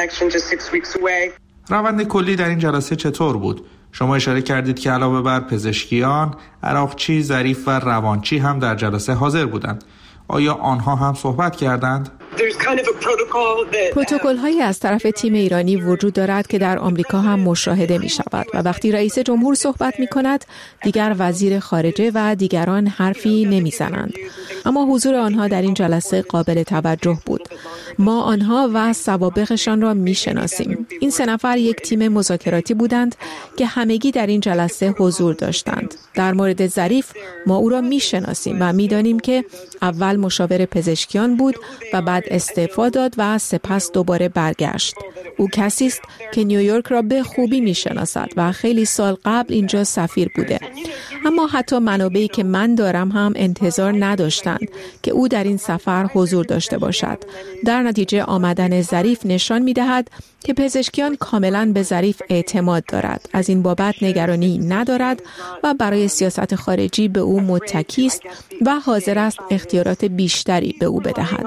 روند کلی در این جلسه چطور بود؟ شما اشاره کردید که علاوه بر پزشکیان، عراقچی، ظریف و روانچی هم در جلسه حاضر بودند. آیا آنها هم صحبت کردند؟ پروتکل هایی از طرف تیم ایرانی وجود دارد که در آمریکا هم مشاهده می شود و وقتی رئیس جمهور صحبت می کند دیگر وزیر خارجه و دیگران حرفی نمی زنند. اما حضور آنها در این جلسه قابل توجه بود. ما آنها و سوابقشان را می شناسیم. این 3 نفر یک تیم مذاکراتی بودند که همگی در این جلسه حضور داشتند. در مورد ظریف ما او را می شناسیم و می دانیم که اول مشاور پزشکیان بود و بعد استعفا داد و سپس دوباره برگشت. او کسی است که نیویورک را به خوبی میشناسد و خیلی سال قبل اینجا سفیر بوده. اما حتی منابعی که من دارم هم انتظار نداشتند که او در این سفر حضور داشته باشد. در نتیجه آمدن ظریف نشان می‌دهد که پزشکیان کاملا به ظریف اعتماد دارد. از این بابت نگرانی ندارد و برای سیاست خارجی به او متکی است و حاضر است اختیارات بیشتری به او بدهد.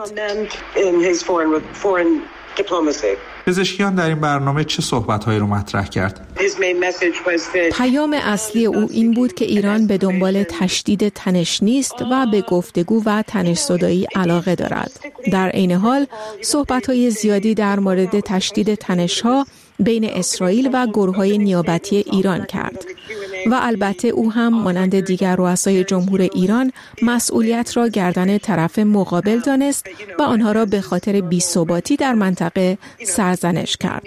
پزشکیان در این برنامه چه صحبت‌هایی رو مطرح کرد؟ پیام اصلی او این بود که ایران به دنبال تشدید تنش نیست و به گفتگو و تنش‌زدایی علاقه دارد. در عین حال صحبت‌های زیادی در مورد تشدید تنش‌ها بین اسرائیل و گروه‌های نیابتی ایران کرد و البته او هم مانند دیگر رؤسای جمهور ایران مسئولیت را گردن طرف مقابل دانست و آنها را به خاطر بی‌ثباتی در منطقه سرزنش کرد.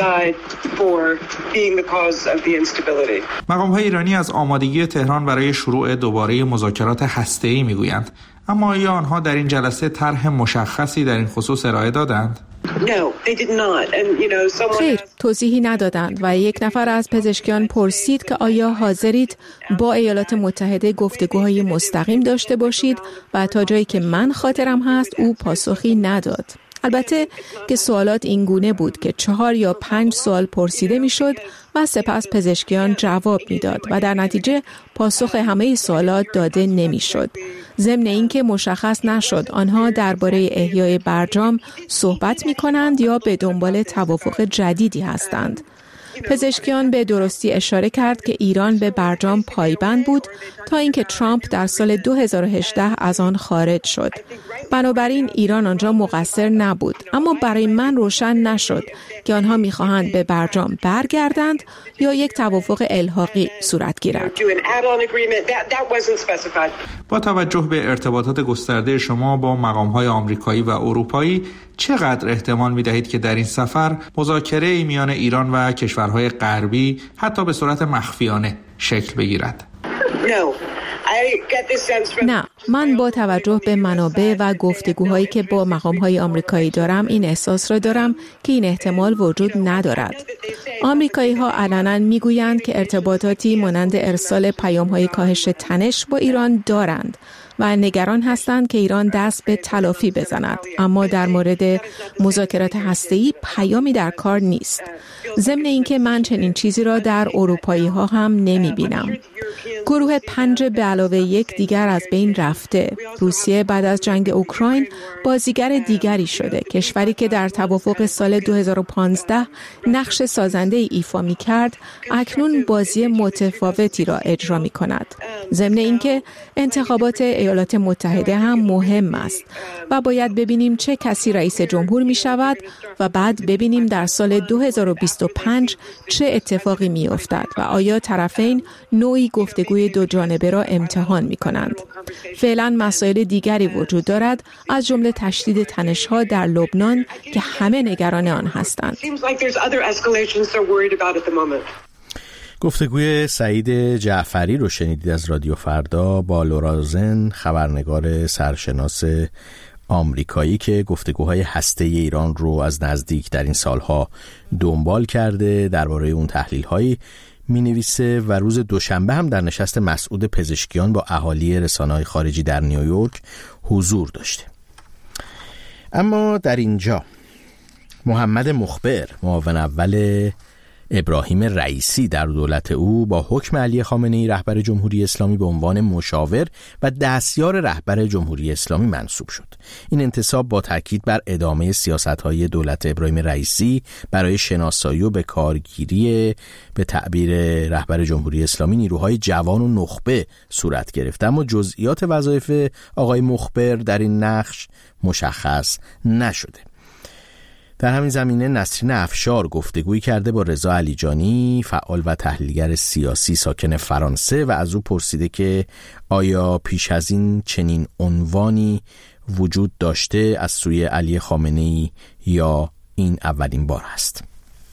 مقام‌های ایرانی از آمادگی تهران برای شروع دوباره مذاکرات هسته‌ای می‌گویند، اما آیا آنها در این جلسه طرح مشخصی در این خصوص ارائه دادند؟ خیر، توضیحی ندادند و یک نفر از پزشکیان پرسید که آیا حاضرید با ایالات متحده گفتگوهای مستقیم داشته باشید و تا جایی که من خاطرم هست او پاسخی نداد. البته که سوالات این گونه بود که 4 یا 5 سوال پرسیده میشد و سپس پزشکیان جواب میداد و در نتیجه پاسخ همه سوالات داده نمیشد. ضمن اینکه مشخص نشد آنها درباره احیای برجام صحبت میکنند یا به دنبال توافق جدیدی هستند. پزشکیان به درستی اشاره کرد که ایران به برجام پایبند بود تا اینکه ترامپ در سال 2018 از آن خارج شد. بنابراین ایران آنجا مقصر نبود، اما برای من روشن نشد که آنها می‌خواهند به برجام برگردند یا یک توافق الحاقی صورت گیرد. با توجه به ارتباطات گسترده شما با مقام‌های آمریکایی و اروپایی، چقدر احتمال می‌دهید که در این سفر مذاکره میان ایران و کشورهای غربی حتی به صورت مخفیانه شکل بگیرد؟ نه، من با توجه به منابع و گفتگوهایی که با مقام‌های آمریکایی دارم این احساس را دارم که این احتمال وجود ندارد. آمریکایی‌ها علنا میگویند که ارتباطاتی مانند ارسال پیام‌های کاهش تنش با ایران دارند و نگران هستند که ایران دست به تلافی بزند، اما در مورد مذاکرات هسته‌ای پیامی در کار نیست. ضمن اینکه من چنین چیزی را در اروپایی‌ها هم نمی‌بینم. گروه 5 به علاوه 1 دیگر از بین رفته. روسیه بعد از جنگ اوکراین بازیگر دیگری شده، کشوری که در توافق سال 2015 نقش سازنده ایفا می‌کرد، اکنون بازی متفاوتی را اجرا می‌کند. ضمن اینکه انتخابات ایالات متحده هم مهم است و باید ببینیم چه کسی رئیس جمهور می‌شود و بعد ببینیم در سال 2025 چه اتفاقی می‌افتد و آیا طرفین نوعی گفتگوی دو جانبه را امتحان می‌کنند. فعلا مسائل دیگری وجود دارد، از جمله تشدید تنش‌ها در لبنان که همه نگران آن هستند. گفتگوی سعید جعفری رو شنیدید از رادیو فردا با لورا زن، خبرنگار سرشناس آمریکایی که گفتگوهای هسته ایران رو از نزدیک در این سالها دنبال کرده. درباره اون تحلیل‌هایی می‌نویسه و روز دوشنبه هم در نشست مسعود پزشکیان با اهالی رسانه‌های خارجی در نیویورک حضور داشته. اما در اینجا محمد مخبر، معاون اول ابراهیم رئیسی در دولت او، با حکم علی خامنه‌ای رهبر جمهوری اسلامی به عنوان مشاور و دستیار رهبر جمهوری اسلامی منصوب شد. این انتصاب با تاکید بر ادامه سیاست‌های دولت ابراهیم رئیسی برای شناسایی و به کارگیری به تعبیر رهبر جمهوری اسلامی نیروهای جوان و نخبه صورت گرفت، اما جزئیات وظایف آقای مخبر در این نقش مشخص نشده. در همین زمینه نسرین افشار گفتگویی کرده با رضا علیجانی، فعال و تحلیلگر سیاسی ساکن فرانسه، و از او پرسیده که آیا پیش از این چنین عنوانی وجود داشته از سوی علی خامنه‌ای یا این اولین بار است؟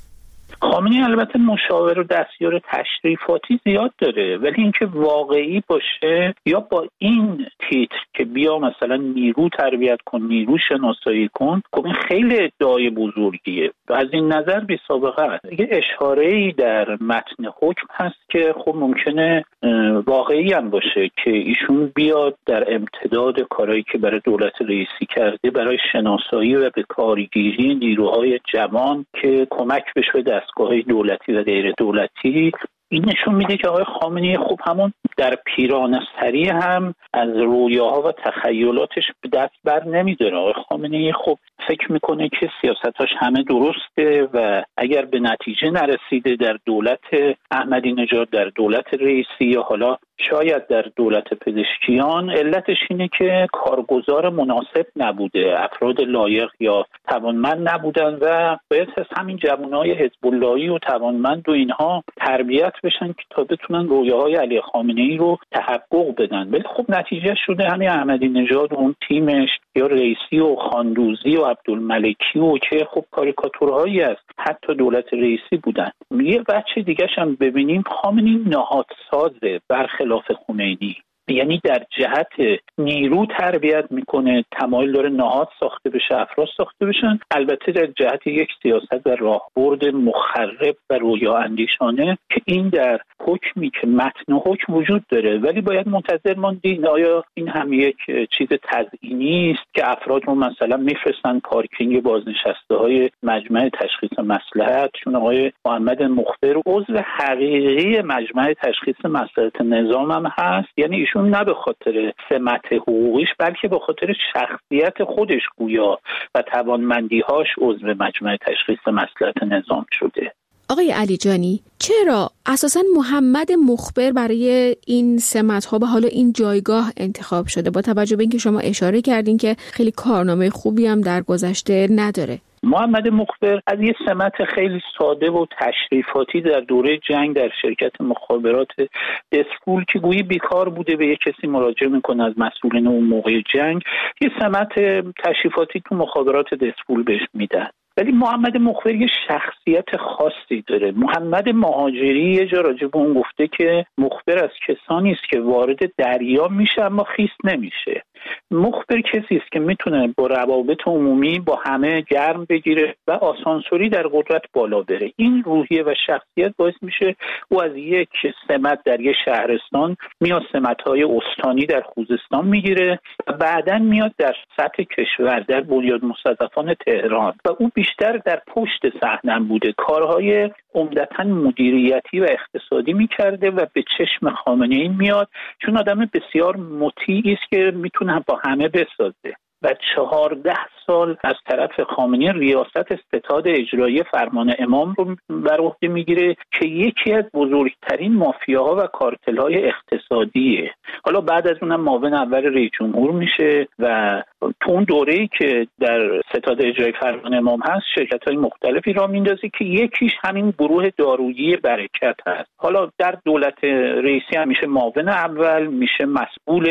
خامنه‌ای البته مشاور و دستیار تشریفاتی زیاد داره، ولی اینکه واقعی باشه یا با این تیتر که بیا مثلا نیرو تربیت کن، نیرو شناسایی کن، خب این خیلی ادعای بزرگیه و از این نظر بی سابقه است. یه اشاره‌ای در متن حکم هست که خب ممکنه واقعی هم باشه که ایشون بیاد در امتداد کارهایی که برای دولت رئیسی کرده برای شناسایی و به کارگیری نیروهای جوان که کمک بشه دستگاه‌های دولتی و غیر دولتی، این نشون میده که آقای خامنه‌ای خب همون در پیرانه سری هم از رویاها و تخیلاتش به دست بر نمیداره. آقای خامنه‌ای خب فکر میکنه که سیاستاش همه درسته و اگر به نتیجه نرسیده در دولت احمدی نژاد، در دولت رئیسی یا حالا شاید در دولت پزشکیان، علتش اینه که کارگزار مناسب نبوده، افراد لایق یا توانمند نبودن و باید از همین جوانای حزب اللهی و توانمند و اینها تربیت بشن که تا بتونن رویاهای علی خامنه‌ای رو تحقق بدن. ولی خب نتیجه شده همین احمدی نژاد و اون تیمش یا رئیسی و خاندوزی و عبدالملکی و که خب کاریکاتورهایی است حتی دولت رئیسی بودن. یه بچه دیگه هم ببینیم، خامنه‌ای نهادسازه برخلاف خمینی، یعنی در جهت نیرو تربیت میکنه، تمایل داره نهاد ساخته بشه، افراد ساخته بشن. البته در جهت یک سیاست و راهبرد مخرب و رویا اندیشانه که این در حکمی که متن حکم وجود داره، ولی باید منتظر ماندین آیا این هم یک چیز تزیینی است که افراد رو مثلا میفرستن پارکینگ بازنشسته های مجمع تشخیص مصلحت، چون آقای محمد مخبر عضو حقیقی مجمع تشخیص مصلحت نظام هم هست، یعنی نه به خاطر سمت حقوقیش بلکه به خاطر شخصیت خودش گویا و توانمندی‌هاش عضو مجمع تشخیص مصلحت نظام شده. آقای علیجانی، چرا اساساً محمد مخبر برای این سمت‌ها به حالا این جایگاه انتخاب شده، با توجه به اینکه شما اشاره کردین که خیلی کارنامه خوبی هم در گذشته نداره؟ محمد مخبر از یه سمت خیلی ساده و تشریفاتی در دوره جنگ در شرکت مخابرات دسپول که گویی بیکار بوده به یه کسی مراجعه میکنه از مسئولین اون موقع جنگ، یه سمت تشریفاتی تو مخابرات دسپول بهش میدن. ولی محمد مخبر یه شخصیت خاصی داره. محمد مهاجری یه جا راجع به اون گفته که مخبر از کسانی است که وارد دریا میشه اما خیس نمیشه. مخبر کسی است که میتونه با روابط عمومی با همه گرم بگیره و آسانسوری در قدرت بالا بره. این روحیه و شخصیت باعث میشه او از یک سمت در یک شهرستان میاد سمت‌های استانی در خوزستان میگیره و بعداً میاد در سطح کشور در بنیاد مستضعفان تهران و او بیشتر در پشت صحنه بوده، کارهای عمدتاً مدیریتی و اقتصادی میکرده و به چشم خامنه‌ای میاد چون آدم بسیار مطیعی است که میتونه با همه بسازه و 14 سال از طرف خامنه‌ای ریاست ستاد اجرایی فرمان امام رو بر عهده میگیره که یکی از بزرگترین مافیاها و کارتل‌های اقتصادیه. حالا بعد از اونم معاون اول رئیس جمهور میشه و تو اون دوره‌ای که در ستاد اجرایی فرمان امام هست شرکت‌های مختلفی را میندازه که یکیش همین گروه دارویی برکت هست. حالا در دولت رئیسی هم میشه معاون اول، میشه مسئول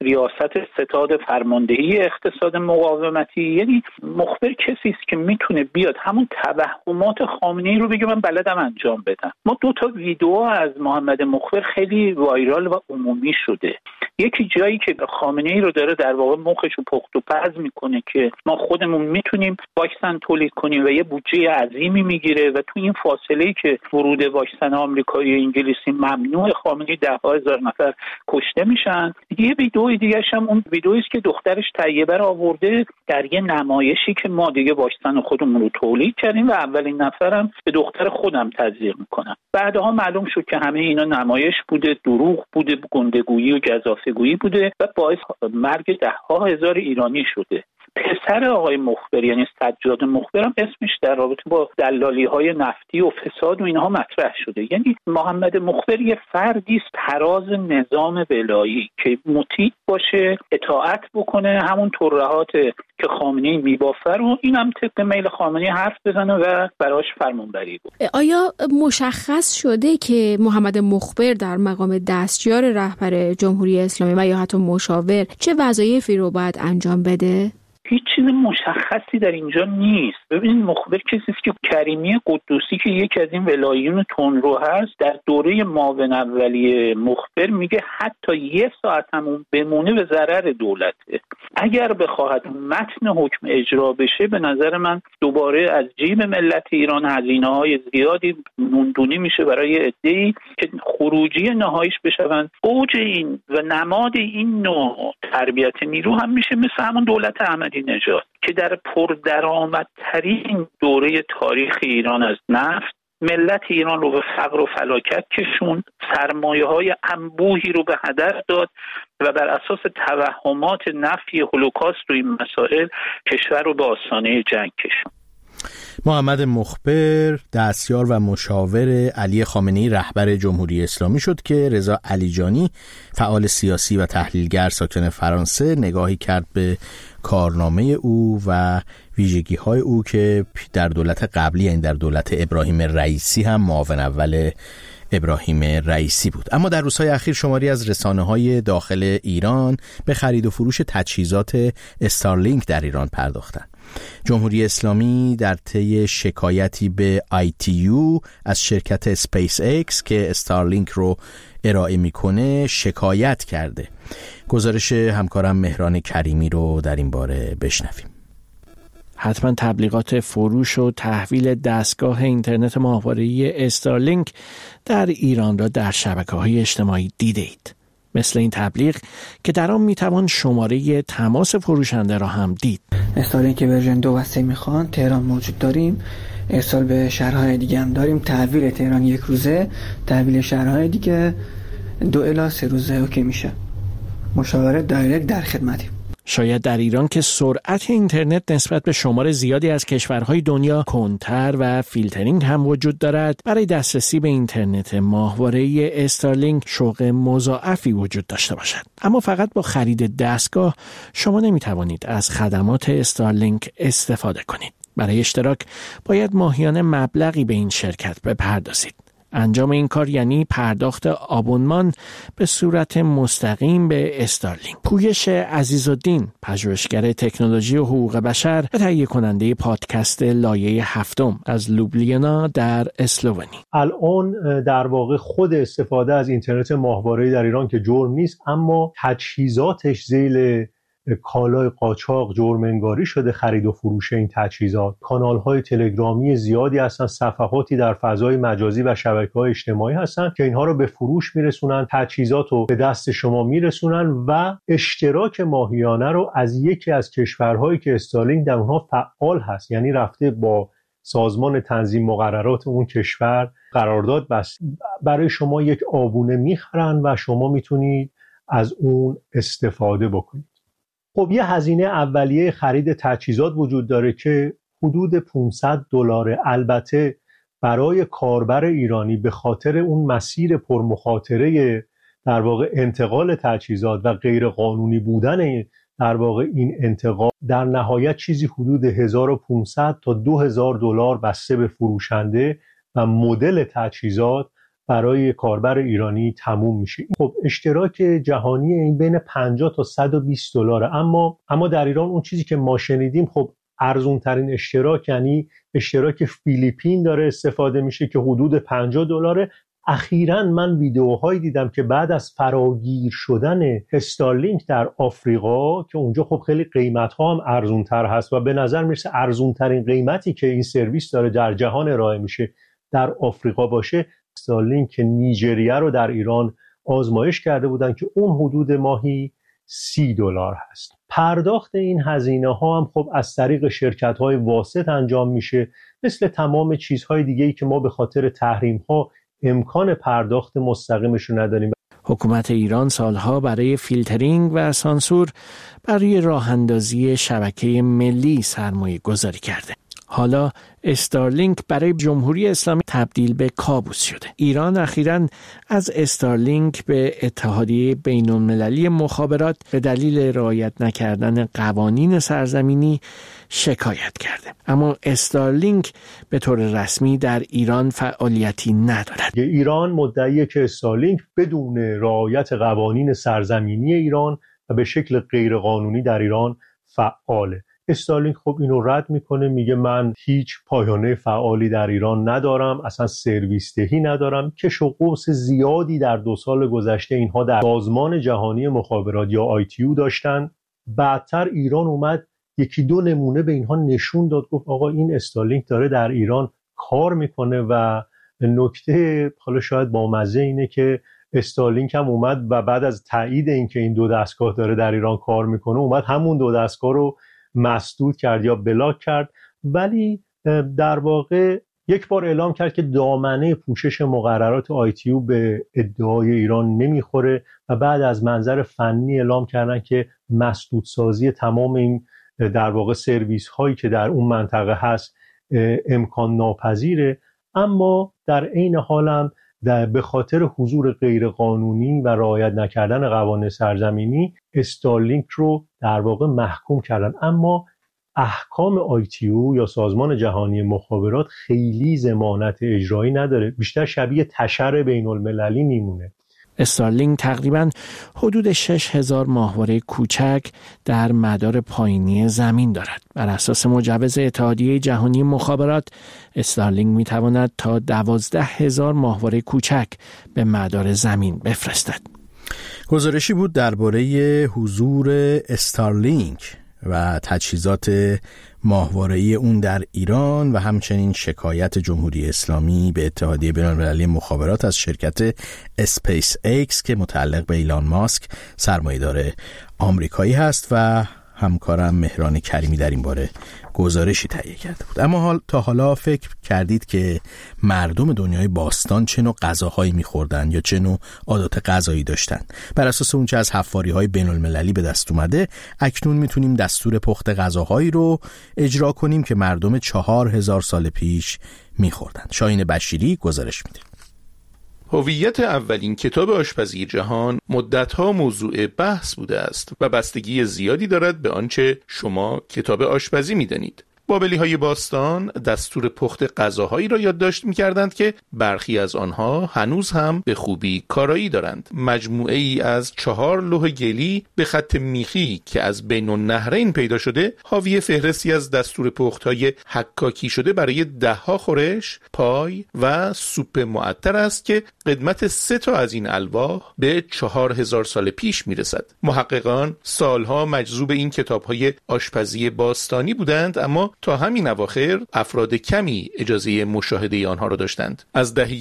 ریاست ستاد فرماندهی اقتصاد مقاومتی. یعنی مخبر کسی است که میتونه بیاد همون توهمات خامنه‌ای رو بگه من بلدم انجام بدم. ما 2 تا ویدیو از محمد مخبر خیلی وایرال و عمومی شده. یکی جایی که خامنه‌ای رو داره در واقع مخش رو پخت و پز میکنه که ما خودمون میتونیم واکسن تولید کنیم و یه بودجه عظیمی میگیره و تو این فاصله‌ای که ورود واکسن آمریکایی و انگلیسی ممنوع، خامنه‌ای 10,000 نفر کشته میشن. یه ویدیو دیگه هم اون ویدیویی است که دخترش طیبه رو آورده در یه نمایشی که ما دیگه واکسن خودمون رو تولید کردیم و اولین نفرم به دختر خودم تزریق میکنم. بعدها معلوم شد که همه اینا نمایش بوده، دروغ بوده، گندگویی و گزافه‌گویی بوده و باعث مرگ 10,000 ایرانی شده. پسر آقای مخبر یعنی سجاد مخبرم اسمش در رابطه با دلالی‌های نفتی و فساد و اینها مطرح شده. یعنی محمد مخبر یه فردی است تراز نظام ولایی که مطیع باشه، اطاعت بکنه، همون ترهات که خامنه‌ای میبافه رو اینم طبق میل خامنه‌ای حرف بزنه و براش فرمانبری کنه. آیا مشخص شده که محمد مخبر در مقام دستیار رهبر جمهوری اسلامی و یا حتی مشاور چه وظایفی رو باید انجام بده؟ هیچ چیز مشخصی در اینجا نیست. ببینید مخبر کسی است که کریمی قدوسی که یکی از این ولایون تندرو هست در دوره معاون اولیه مخبر میگه حتی 1 ساعت هم بمونه به ضرر دولته. اگر بخواهد متن حکم اجرا بشه به نظر من دوباره از جیب ملت ایران هزینه‌های زیادی موندونی میشه برای عده‌ای که خروجی نهاییش بشوند. اوج این و نماد این نوع تربیت نیرو هم میشه مثل همون دولت احمدی نژاد که در پردرآمدترین دوره تاریخ ایران از نفت ملت ایران رو به فقر و فلاکت کشوند، سرمایه‌های انبوهی رو به هدر داد و بر اساس توهمات نفی هولوکاست و این مسائل کشور رو به آستانه جنگ کشوند. محمد مخبر دستیار و مشاور علی خامنه‌ای رهبر جمهوری اسلامی شد که رضا علیجانی فعال سیاسی و تحلیلگر ساکن فرانسه نگاهی کرد به کارنامه او و ویژگی‌های او که در دولت قبلی یعنی در دولت ابراهیم رئیسی هم معاون اول ابراهیم رئیسی بود. اما در روزهای اخیر شماری از رسانه‌های داخل ایران به خرید و فروش تجهیزات استارلینک در ایران پرداختند. جمهوری اسلامی در طی شکایتی به ITU از شرکت اسپیس ایکس که استارلینک رو ارائه میکنه شکایت کرده. گزارش همکارم مهران کریمی رو در این باره بشنویم. حتما تبلیغات فروش و تحویل دستگاه اینترنت ماهواره‌ای استارلینک در ایران را در شبکه‌های اجتماعی دیدید. مثل این تبلیغ که در آن میتوان شماره تماس فروشنده را هم دید. استارلینک ورژن 2 و 3 میخوان، تهران موجود داریم، ارسال به شهرهای دیگه هم داریم، تحویل تهران 1 روزه، تحویل شهرهای دیگه 2 الی 3 روزه اوکی میشه. مشاوره دایرکت در خدمتیم. شاید در ایران که سرعت اینترنت نسبت به شمار زیادی از کشورهای دنیا کندتر و فیلترینگ هم وجود دارد، برای دسترسی به اینترنت ماهواره‌ای استارلینک شوق مضاعفی وجود داشته باشد. اما فقط با خرید دستگاه شما نمیتوانید از خدمات استارلینک استفاده کنید. برای اشتراک باید ماهیانه مبلغی به این شرکت بپردازید. انجام این کار یعنی پرداخت آبونمان به صورت مستقیم به استارلینک. پویش عزیزالدین، پژوهشگر تکنولوژی و حقوق بشر و تهیه کننده پادکست لایه 7 از لوبلیانا در اسلوونی. الان در واقع خود استفاده از اینترنت ماهواره‌ای در ایران که جرم نیست، اما تجهیزاتش ذیل کالای قاچاق جرم انگاری شده. خرید و فروش این تجهیزات، کانال‌های تلگرامی زیادی هستن، صفحاتی در فضای مجازی و شبکه‌های اجتماعی هستن که اینها رو به فروش میرسونن، تجهیزات رو به دست شما میرسونن و اشتراک ماهیانه رو از یکی از کشورهایی که استارلینک در اونها فعال هست، یعنی رفته با سازمان تنظیم مقررات اون کشور قرارداد بست، برای شما یک آبونه میخرن و شما میتونید از اون استفاده بکنید. خب یه هزینه اولیه خرید تجهیزات وجود داره که حدود $500. البته برای کاربر ایرانی به خاطر اون مسیر پرمخاطره در واقع انتقال تجهیزات و غیر قانونی بودن در واقع این انتقال، در نهایت چیزی حدود $1,500 تا $2,000 بسته به فروشنده و مدل تجهیزات برای کاربر ایرانی تموم میشه. خب اشتراک جهانی این بین 50 تا 120 دلاره، اما در ایران اون چیزی که ما شنیدیم خب ارزون ترین اشتراک یعنی اشتراک فیلیپین داره استفاده میشه که حدود 50 دلاره. اخیراً من ویدیوهایی دیدم که بعد از فراگیر شدن استارلینک در آفریقا که اونجا خب خیلی قیمت‌ها هم ارزون‌تر هست و به نظر میرسه ارزون‌ترین قیمتی که این سرویس داره در جهان ارائه میشه در آفریقا باشه. استارلینک نیجریه رو در ایران آزمایش کرده بودن که اون حدود ماهی 30 دلار هست. پرداخت این هزینه ها هم خب از طریق شرکت های واسط انجام میشه، مثل تمام چیزهای دیگه‌ای که ما به خاطر تحریم ها امکان پرداخت مستقیمش رو نداریم. حکومت ایران سالها برای فیلترینگ و سانسور برای راه اندازی شبکه ملی سرمایه گذاری کرده. حالا استارلینک برای جمهوری اسلامی تبدیل به کابوس شده. ایران اخیراً از استارلینک به اتحادیه بین‌المللی مخابرات به دلیل رعایت نکردن قوانین سرزمینی شکایت کرده. اما استارلینک به طور رسمی در ایران فعالیتی ندارد. ایران مدعیه که استارلینک بدون رعایت قوانین سرزمینی ایران و به شکل غیرقانونی در ایران فعاله. استارلینک خب اینو رد میکنه، میگه من هیچ پایانه فعالی در ایران ندارم، اصلا سرویس دهی ندارم. کش و قوس زیادی در 2 سال گذشته اینها در سازمان جهانی مخابرات یا ITU داشتن. بعدتر ایران اومد 1-2 نمونه به اینها نشون داد، گفت آقا این استارلینک داره در ایران کار میکنه. و نکته حالا شاید بامزه اینه که استارلینک هم اومد و بعد از تایید اینکه این 2 دستگاه داره در ایران کار میکنه اومد همون 2 دستگاه رو مسدود کرد یا بلاک کرد، ولی در واقع یک بار اعلام کرد که دامنه پوشش مقررات ITU به ادعای ایران نمیخوره و بعد از منظر فنی اعلام کردن که مسدودسازی تمام این در واقع سرویس هایی که در اون منطقه هست امکان ناپذیره. اما در عین حال هم به خاطر حضور غیرقانونی و رعایت نکردن قوانین سرزمینی استارلینک رو در واقع محکوم کردن. اما احکام ITU یا سازمان جهانی مخابرات خیلی ضمانت اجرایی نداره، بیشتر شبیه تشر بین المللی میمونه. استارلینک تقریباً حدود 6000 ماهواره کوچک در مدار پایینی زمین دارد. بر اساس مجوز اتحادیه جهانی مخابرات، استارلینک میتواند تا 12000 ماهواره کوچک به مدار زمین بفرستد. گزارشی بود درباره حضور استارلینک و تجهیزات ماهواره‌ای اون در ایران و همچنین شکایت جمهوری اسلامی به اتحادیه بین‌المللی مخابرات از شرکت اسپیس ایکس که متعلق به ایلان ماسک سرمایه‌دار آمریکایی هست و همکارم مهران کریمی در این باره گزارشی تهیه کرده بود. اما تا حالا فکر کردید که مردم دنیای باستان چه نوع غذاهایی می‌خوردن یا چه نوع عادات غذایی داشتن؟ بر اساس اونچه از حفاری‌های بین‌المللی به دست اومده، اکنون میتونیم دستور پخت غذاهایی رو اجرا کنیم که مردم 4000 سال پیش می‌خوردن. شاهین بشیری گزارش میده. هویت اولین کتاب آشپزی جهان مدتها موضوع بحث بوده است و بستگی زیادی دارد به آنچه شما کتاب آشپزی می‌دانید. بابلی‌های باستان دستور پخت غذاهایی را یادداشت می‌کردند که برخی از آنها هنوز هم به خوبی کارایی دارند. مجموعه‌ای از 4 لوح گلی به خط میخی که از بین النهرین پیدا شده، حاوی فهرستی از دستور پخت‌های حکاکی شده برای 10 خورش، پای و سوپ معطر است که قدمت 3 تا از این الواح به 4000 سال پیش میرسد. محققان سالها مجذوب این کتاب‌های آشپزی باستانی بودند، اما تا همین اواخر افراد کمی اجازه مشاهده آنها را داشتند. از دهه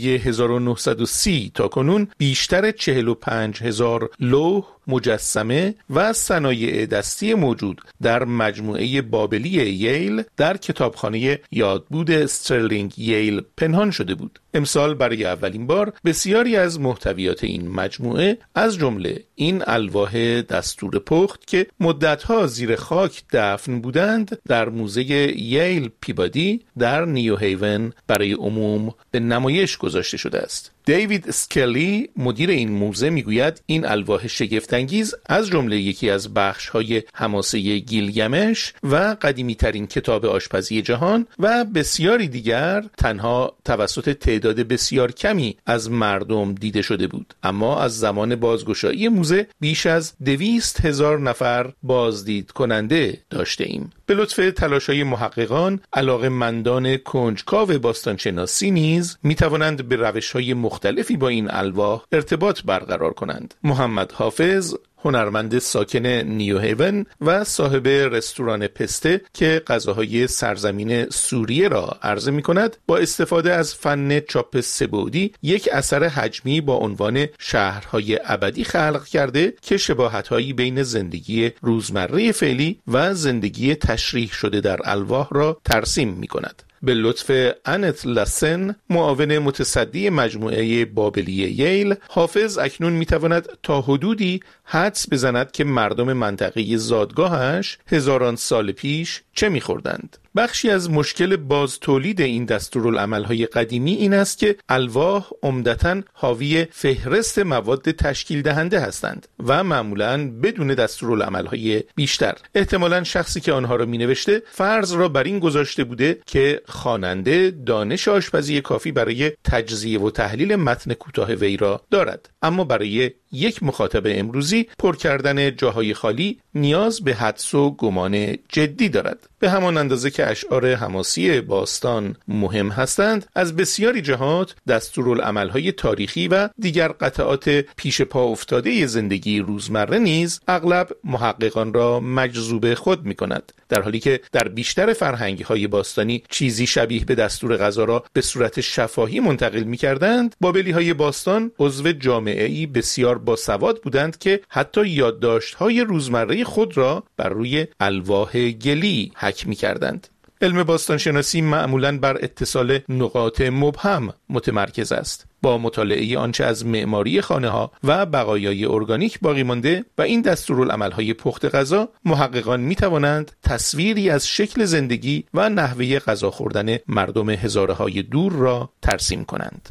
1930 تا کنون بیشتر 45000 لوح، مجسمه و صنایع دستی موجود در مجموعه بابلی ییل در کتابخانه یادبود استرلینگ ییل پنهان شده بود. امسال برای اولین بار بسیاری از محتویات این مجموعه از جمله این الواح دستور پخت که مدتها زیر خاک دفن بودند در موزه ییل پیبادی در نیو هیون برای عموم به نمایش گذاشته شده است. دیوید اسکلی مدیر این موزه میگوید این الواح شگفت‌انگیز از جمله یکی از بخش‌های حماسه گیلگمش و قدیمی‌ترین کتاب آشپزی جهان و بسیاری دیگر تنها توسط تعداد بسیار کمی از مردم دیده شده بود، اما از زمان بازگشایی موزه بیش از 200,000 نفر بازدید کننده داشته ایم. به لطف تلاش‌های محققان، علاقه‌مندان کنجکاو باستانشناسی نیز می‌توانند به روش‌های مختلفی با این الواح ارتباط برقرار کنند. محمد حافظ، هنرمند ساکن نیو هیون و صاحب رستوران پسته که غذاهای سرزمین سوریه را عرضه می کند، با استفاده از فن چاپ سه‌بعدی یک اثر حجمی با عنوان شهرهای ابدی خلق کرده که شباهت‌هایی بین زندگی روزمره فعلی و زندگی تشریح شده در الواح را ترسیم می کند. به لطف انت لاسن، معاون متصدی مجموعه بابلی ییل، حافظ اکنون میتواند تا حدودی حدس بزند که مردم منطقه زادگاهش هزاران سال پیش چه میخوردند. بخشی از مشکل باز تولید این دستورالعمل‌های قدیمی این است که الواح عمدتاً حاوی فهرست مواد تشکیل دهنده هستند و معمولاً بدون دستورالعمل‌های بیشتر. احتمالاً شخصی که آنها را می‌نوشته فرض را بر این گذاشته بوده که خواننده دانش آشپزی کافی برای تجزیه و تحلیل متن کوتاه وی را دارد، اما برای یک مخاطب امروزی پر کردن جاهای خالی نیاز به حدس و گمان جدی دارد. به همان اندازه که اشعار حماسی باستان مهم هستند، از بسیاری جهات دستورالعمل‌های تاریخی و دیگر قطعات پیش پا افتاده زندگی روزمره نیز اغلب محققان را مجذوب خود می‌کند، در حالی که در بیشتر فرهنگ‌های باستانی چیزی شبیه به دستور غذا را به صورت شفاهی منتقل می‌کردند. بابلی‌های باستان عضو جامعه‌ای بسیار باسواد بودند که حتی یادداشت‌های روزمره خود را بر روی الواح گلی حک می‌کردند. علم باستانشناسی معمولاً بر اتصال نقاط مبهم متمرکز است. با مطالعه آنچه از معماری خانه‌ها و بقایای ارگانیک باقی مانده و این دستورالعمل‌های پخت غذا، محققان می‌توانند تصویری از شکل زندگی و نحوه غذا خوردن مردم هزاره‌های دور را ترسیم کنند.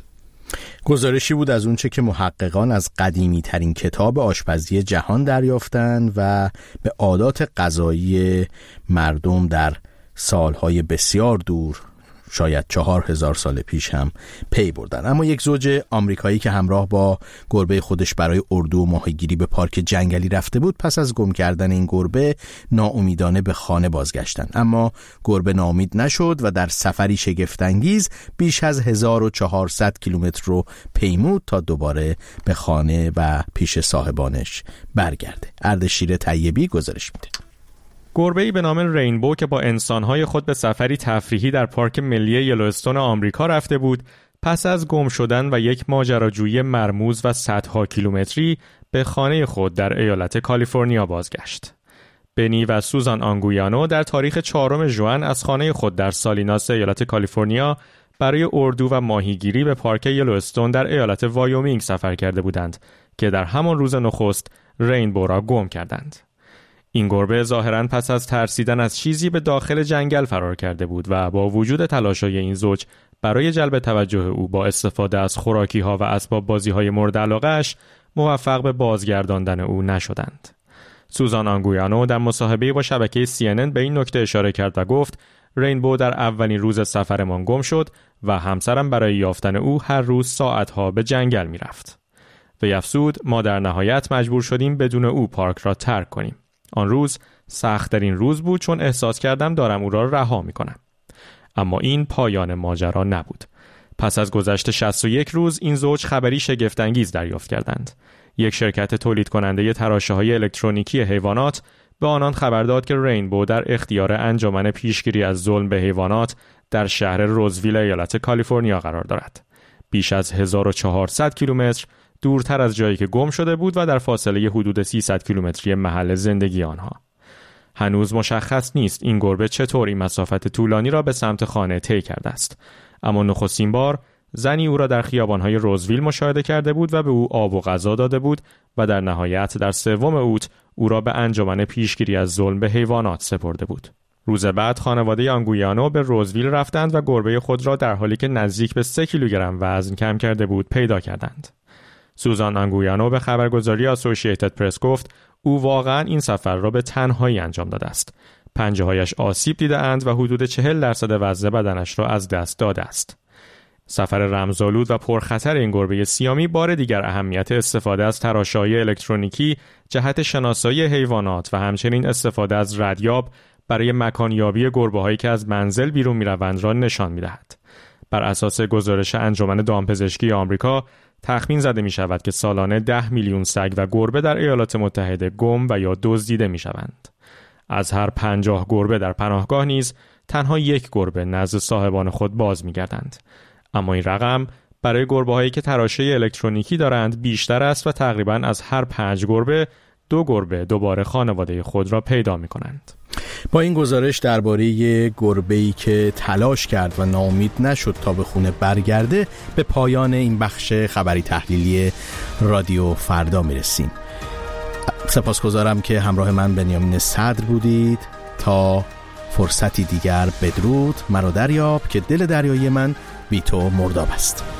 گزارشی بود از اونچه که محققان از قدیمی ترین کتاب آشپزی جهان دریافتند و به عادات غذایی مردم در سالهای بسیار دور، شاید 4,000 سال پیش هم پی بردن. اما یک زوج آمریکایی که همراه با گربه خودش برای اردو و ماهیگیری به پارک جنگلی رفته بود، پس از گم کردن این گربه ناامیدانه به خانه بازگشتند. اما گربه ناامید نشد و در سفری شگفت‌انگیز بیش از 1400 کیلومتر رو پیمود تا دوباره به خانه و پیش صاحبانش برگرده. اردشیر طیبی گزارش میده. گربه‌ای به نام رینبو که با انسان‌های خود به سفری تفریحی در پارک ملی یلوستون آمریکا رفته بود، پس از گم شدن و یک ماجراجویی مرموز و صدها کیلومتری به خانه خود در ایالت کالیفرنیا بازگشت. بنی و سوزان آنگویانو در تاریخ 4 ژوئن از خانه خود در سالیناس ایالت کالیفرنیا برای اردو و ماهیگیری به پارک یلوستون در ایالت وایومینگ سفر کرده بودند که در همان روز نخست رینبو را گم کردند. این گربه ظاهراً پس از ترسیدن از چیزی به داخل جنگل فرار کرده بود و با وجود تلاش‌های این زوج برای جلب توجه او با استفاده از خوراکی‌ها و اسباب بازی‌های مورد علاقه‌اش موفق به بازگرداندن او نشدند. سوزان آنگویانو در مصاحبه‌ای با شبکه CNN به این نکته اشاره کرد و گفت رینبو در اولین روز سفرمان گم شد و همسرم برای یافتن او هر روز ساعت‌ها به جنگل می‌رفت. وی افزود ما در نهایت مجبور شدیم بدون او پارک را ترک کنیم. آن روز سخت‌ترین روز بود چون احساس کردم دارم او را رها می‌کنم. اما این پایان ماجرا نبود. پس از گذشت 61 روز این زوج خبری شگفت‌انگیز دریافت کردند. یک شرکت تولید کننده تراشه‌های الکترونیکی حیوانات به آنان خبر داد که رینبو در اختیار انجمن پیشگیری از ظلم به حیوانات در شهر روزویل ایالت کالیفرنیا قرار دارد. بیش از 1400 کیلومتر دورتر از جایی که گم شده بود و در فاصله حدود 300 کیلومتری محل زندگی آنها. هنوز مشخص نیست این گربه چطور این مسافت طولانی را به سمت خانه طی کرده است. اما نخستین بار زنی او را در خیابان‌های روزویل مشاهده کرده بود و به او آب و غذا داده بود و در نهایت در 3 اوت او را به انجمن پیشگیری از ظلم به حیوانات سپرده بود. روز بعد خانواده آنگویانو به روزویل رفتند و گربه خود را در حالی که نزدیک به 3 کیلوگرم وزن کم کرده بود پیدا کردند. سوزان آنگویانو به خبرگزاری آسوشییتد پرس گفت او واقعا این سفر را به تنهایی انجام داده است. پنجه‌هایش آسیب دیده‌اند و حدود 40% وزن بدنش را از دست داده است. سفر رمزآلود و پرخطر این گربه سیامی بار دیگر اهمیت استفاده از تراشه‌های الکترونیکی جهت شناسایی حیوانات و همچنین استفاده از ردیاب برای مکانیابی گربه‌هایی که از منزل بیرون می‌روند را نشان می‌دهد. بر اساس گزارش انجمن دامپزشکی آمریکا تخمین زده می‌شود که سالانه 10 میلیون سگ و گربه در ایالات متحده گم و یا دزدیده می‌شوند. از هر 50 گربه در پناهگاه نیز تنها 1 گربه نزد صاحبان خود باز می‌گردند. اما این رقم برای گربه‌هایی که تراشه الکترونیکی دارند بیشتر است و تقریباً از هر 5 گربه 2 گربه دوباره خانواده خود را پیدا می‌کنند. با این گزارش درباره گربه‌ای که تلاش کرد و ناامید نشد تا به خونه برگرده به پایان این بخش خبری تحلیلی رادیو فردا میرسیم. سپاسگزارم که همراه من بنیامین صدر بودید. تا فرصتی دیگر بدرود. منو دریاب که دل دریایی من بی تو مرداب است.